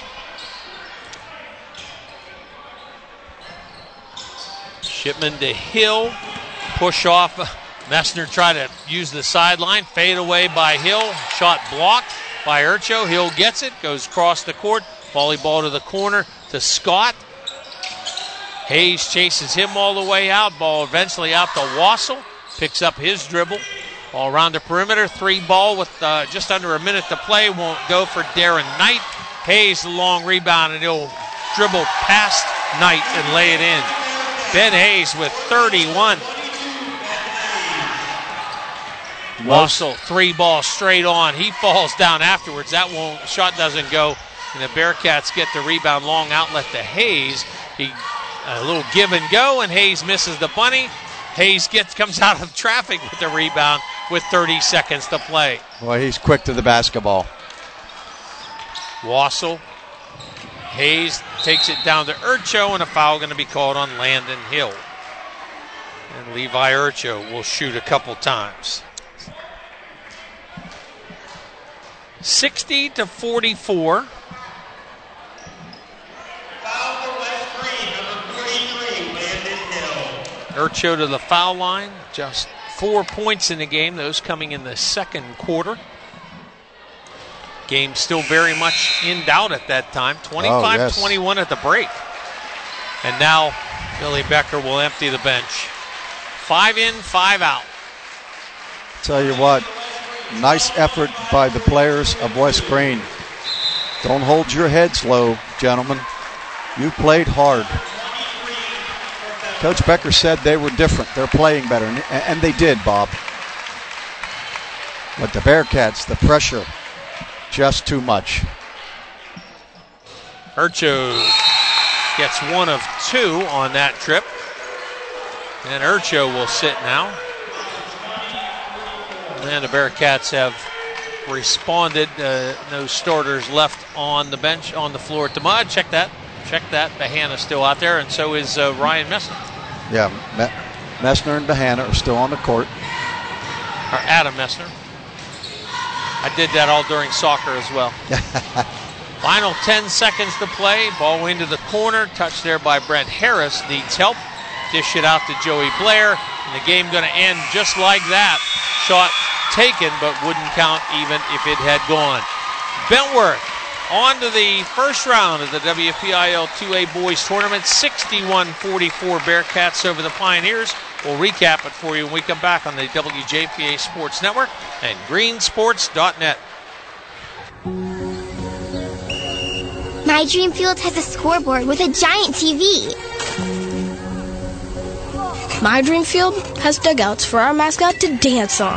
Shipman to Hill. Push off. Messner tried to use the sideline. Fade away by Hill. Shot blocked by Urcho. Hill gets it. Goes across the court. Volleyball to the corner to Scott. Hayes chases him all the way out. Ball eventually out to Wassel. Picks up his dribble. Ball around the perimeter. Three ball with uh, just under a minute to play. Won't go for Darren Knight. Hayes the long rebound, and he'll dribble past Knight and lay it in. Ben Hayes with thirty-one. Wassel, three ball straight on. He falls down afterwards. That won't, shot doesn't go. And the Bearcats get the rebound, long outlet to Hayes. He a little give and go, and Hayes misses the bunny. Hayes gets comes out of traffic with the rebound with thirty seconds to play. Well, he's quick to the basketball. Wassel. Hayes takes it down to Urcho, and a foul going to be called on Landon Hill. And Levi Urcho will shoot a couple times. sixty to forty-four. Urcho to the foul line. Just four points in the game. Those coming in the second quarter. Game still very much in doubt at that time. twenty-five twenty-one oh, yes. At the break. And now Billy Becker will empty the bench. Five in, five out. Tell you what, nice effort by the players of West Green. Don't hold your heads low, gentlemen. You played hard. Coach Becker said they were different. They're playing better, and they did, Bob. But the Bearcats, the pressure, just too much. Urcho gets one of two on that trip. And Urcho will sit now. And the Bearcats have responded. Uh, no starters left on the bench, on the floor at the mud. Check that. Check that. Bahana's still out there, and so is uh, Ryan Messner. Yeah, Me- Messner and Bahana are still on the court. Or Adam Messner. I did that all during soccer as well. Final ten seconds to play. Ball into the corner. Touch there by Brent Harris. Needs help. Dish it out to Joey Blair. And the game going to end just like that. Shot taken, but wouldn't count even if it had gone. Bentworth on to the first round of the W P I L two A Boys Tournament. sixty-one forty-four Bearcats over the Pioneers. We'll recap it for you when we come back on the W J P A Sports Network and green sports dot net. My dream field has a scoreboard with a giant T V. My dream field has dugouts for our mascot to dance on.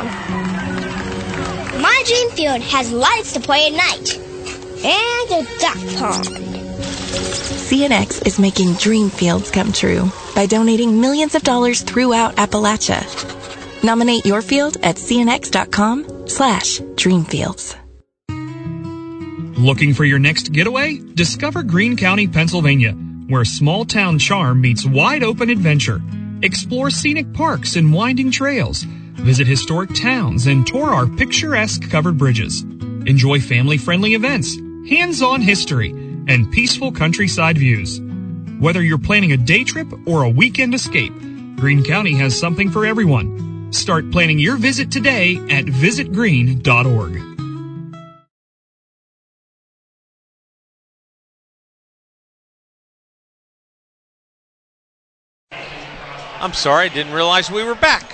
My dream field has lights to play at night. And a duck pond. C N X is making dream fields come true by donating millions of dollars throughout Appalachia. Nominate your field at cnx.com slash dreamfields. Looking for your next getaway? Discover Greene County, Pennsylvania, where small-town charm meets wide-open adventure. Explore scenic parks and winding trails. Visit historic towns and tour our picturesque covered bridges. Enjoy family-friendly events, hands-on history, and peaceful countryside views. Whether you're planning a day trip or a weekend escape, Greene County has something for everyone. Start planning your visit today at visit green dot org. I'm sorry, I didn't realize we were back.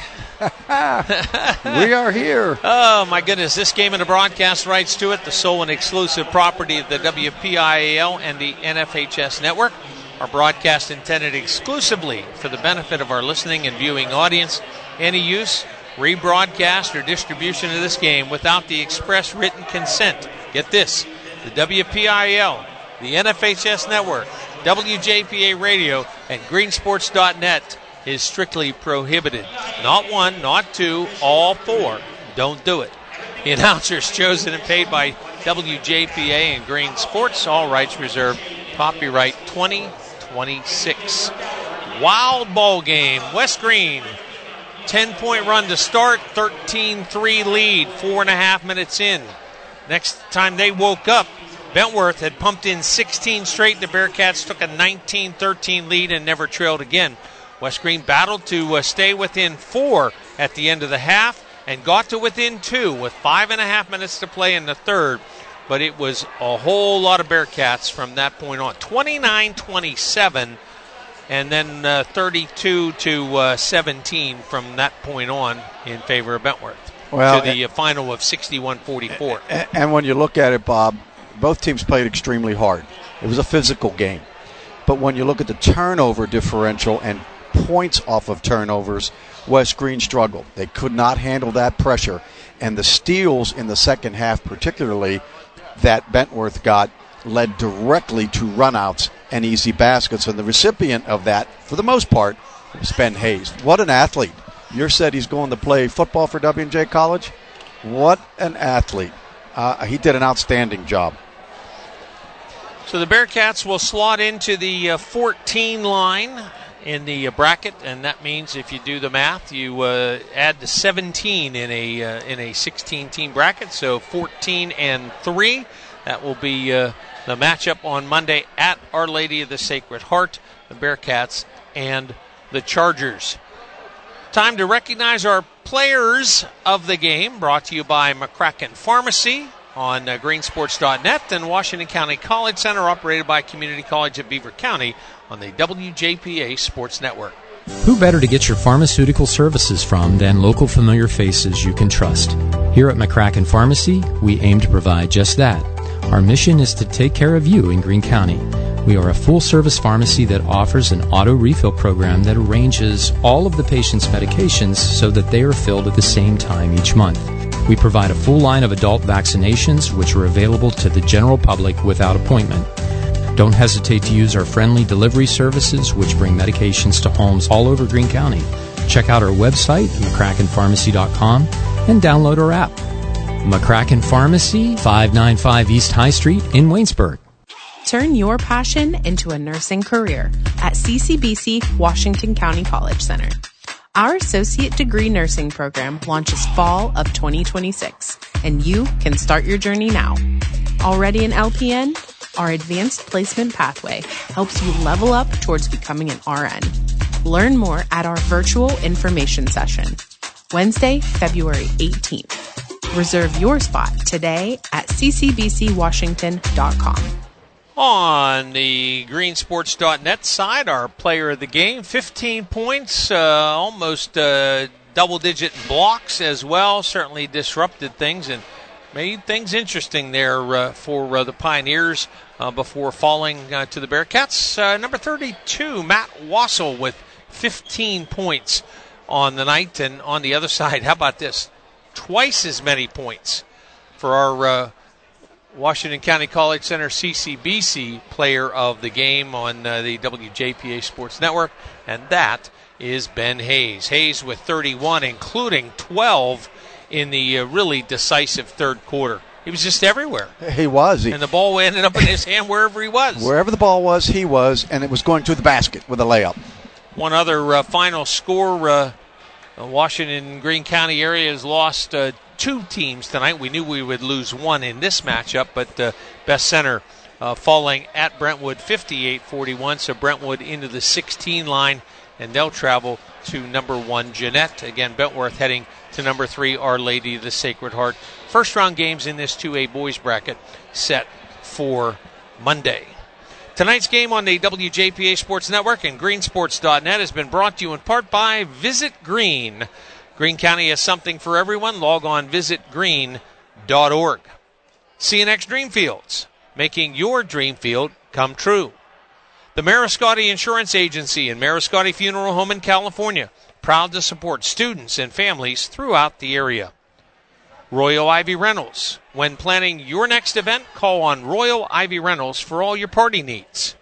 We are here. Oh, my goodness. This game and the broadcast rights to it, the sole and exclusive property of the W P I A L and the N F H S network. Our broadcast intended exclusively for the benefit of our listening and viewing audience. Any use, rebroadcast, or distribution of this game without the express written consent. Get this, the W P I A L, the N F H S network, W J P A radio, and green sports dot net is strictly prohibited. Not one, not two, all four. Don't do it. The announcers chosen and paid by W J P A and Green Sports. All rights reserved. Copyright twenty twenty-six. Wild ball game. West Green, ten-point run to start, thirteen three lead, four and a half minutes in. Next time they woke up, Bentworth had pumped in sixteen straight. The Bearcats took a nineteen thirteen lead and never trailed again. West Green battled to uh, stay within four at the end of the half and got to within two with five and a half minutes to play in the third. But it was a whole lot of Bearcats from that point on. twenty-nine twenty-seven and then uh, thirty-two to seventeen from that point on in favor of Bentworth. Well, to the uh, final of sixty-one forty-four. And, and when you look at it, Bob, both teams played extremely hard. It was a physical game. But when you look at the turnover differential and points off of turnovers, West Green struggled. They could not handle that pressure. And the steals in the second half, particularly, that Bentworth got, led directly to runouts and easy baskets. And the recipient of that, for the most part, was Ben Hayes. What an athlete. You said he's going to play football for W J College? What an athlete. Uh, he did an outstanding job. So the Bearcats will slot into the uh, fourteen line in the uh, bracket, and that means if you do the math, you uh, add the seventeen in a uh, in a sixteen-team bracket, so fourteen and three. That will be uh, the matchup on Monday at Our Lady of the Sacred Heart, the Bearcats and the Chargers. Time to recognize our players of the game, brought to you by McCracken Pharmacy on uh, green sports dot net and Washington County College Center, operated by Community College of Beaver County on the W J P A Sports Network. Who better to get your pharmaceutical services from than local familiar faces you can trust? Here at McCracken Pharmacy, we aim to provide just that. Our mission is to take care of you in Greene County. We are a full-service pharmacy that offers an auto refill program that arranges all of the patient's medications so that they are filled at the same time each month. We provide a full line of adult vaccinations, which are available to the general public without appointment. Don't hesitate to use our friendly delivery services, which bring medications to homes all over Greene County. Check out our website, McCracken Pharmacy dot com, and download our app. McCracken Pharmacy, five ninety-five East High Street in Waynesburg. Turn your passion into a nursing career at C C B C Washington County College Center. Our associate degree nursing program launches fall of twenty twenty-six, and you can start your journey now. Already an L P N? Our advanced placement pathway helps you level up towards becoming an R N. Learn more at our virtual information session, Wednesday, February eighteenth. Reserve your spot today at c c b c washington dot com. On the green sports dot net side, our player of the game, fifteen points, uh, almost uh, double-digit blocks as well. Certainly disrupted things and made things interesting there uh, for uh, the Pioneers uh, before falling uh, to the Bearcats. Uh, number thirty-two, Matt Wassel with fifteen points on the night. And on the other side, how about this? Twice as many points for our uh, Washington County College Center C C B C player of the game on uh, the W J P A Sports Network, and that is Ben Hayes. Hayes with thirty-one, including twelve in the uh, really decisive third quarter. He was just everywhere. He was. He, and the ball ended up in his hand wherever he was. Wherever the ball was, he was, and it was going to the basket with a layup. One other uh, final score, uh, Washington Greene County area has lost uh, two teams tonight. We knew we would lose one in this matchup, but uh, Best Center uh, falling at Brentwood fifty-eight forty-one, so Brentwood into the sixteen line, and they'll travel to number one, Jeanette. Again, Bentworth heading to number three, Our Lady of the Sacred Heart. First round games in this two A boys bracket set for Monday. Tonight's game on the W J P A Sports Network and green sports dot net has been brought to you in part by Visit Green. Greene County has something for everyone. Log on visit green dot org. C N X Dreamfields, making your dream field come true. The Mariscotti Insurance Agency and Mariscotti Funeral Home in California, proud to support students and families throughout the area. Royal Ivy Rentals. When planning your next event, call on Royal Ivy Rentals for all your party needs.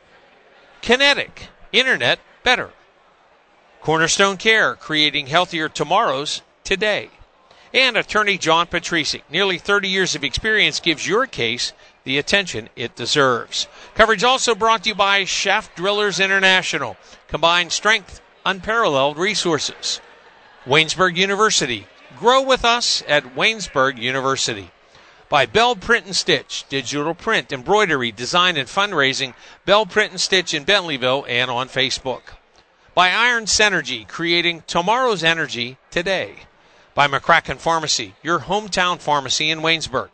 Kinetic. Internet better. Cornerstone Care, creating healthier tomorrows today. And attorney John Patricic. Nearly thirty years of experience gives your case the attention it deserves. Coverage also brought to you by Shaft Drillers International. Combined strength, unparalleled resources. Waynesburg University. Grow with us at Waynesburg University. By Bell Print and Stitch, digital print, embroidery, design, and fundraising. Bell Print and Stitch in Bentleyville and on Facebook. By Iron Synergy, creating tomorrow's energy today. By McCracken Pharmacy, your hometown pharmacy in Waynesburg.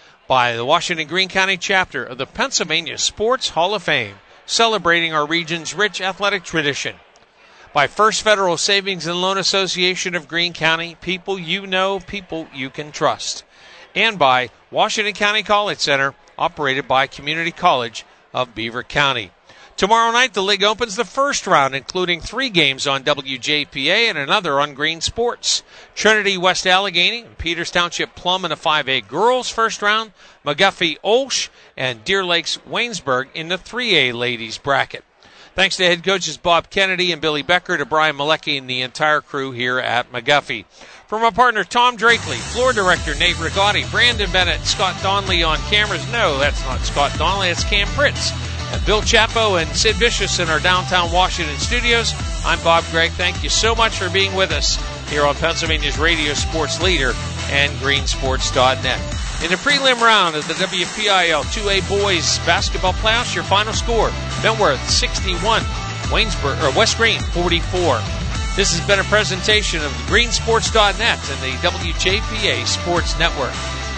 By the Washington Greene County chapter of the Pennsylvania Sports Hall of Fame, celebrating our region's rich athletic tradition. By First Federal Savings and Loan Association of Greene County, people you know, people you can trust. And by Washington County College Center, operated by Community College of Beaver County. Tomorrow night, the league opens the first round, including three games on W J P A and another on Green Sports. Trinity West Allegheny and Peters Township Plum in the five A girls first round, McGuffey Olsh and Deer Lakes Waynesburg in the three A ladies bracket. Thanks to head coaches Bob Kennedy and Billy Becker, to Brian Malecki and the entire crew here at McGuffey. From our partner Tom Drakely, floor director Nate Rigotti, Brandon Bennett, Scott Donnelly on cameras. No, that's not Scott Donnelly, it's Cam Pritz. And Bill Chapo and Sid Vicious in our downtown Washington studios. I'm Bob Gregg. Thank you so much for being with us here on Pennsylvania's radio sports leader and green sports dot net. In the prelim round of the W P I L two A boys basketball playoffs, your final score, Bentworth sixty-one, Waynesburg, or West Green forty-four. This has been a presentation of green sports dot net and the W J P A Sports Network.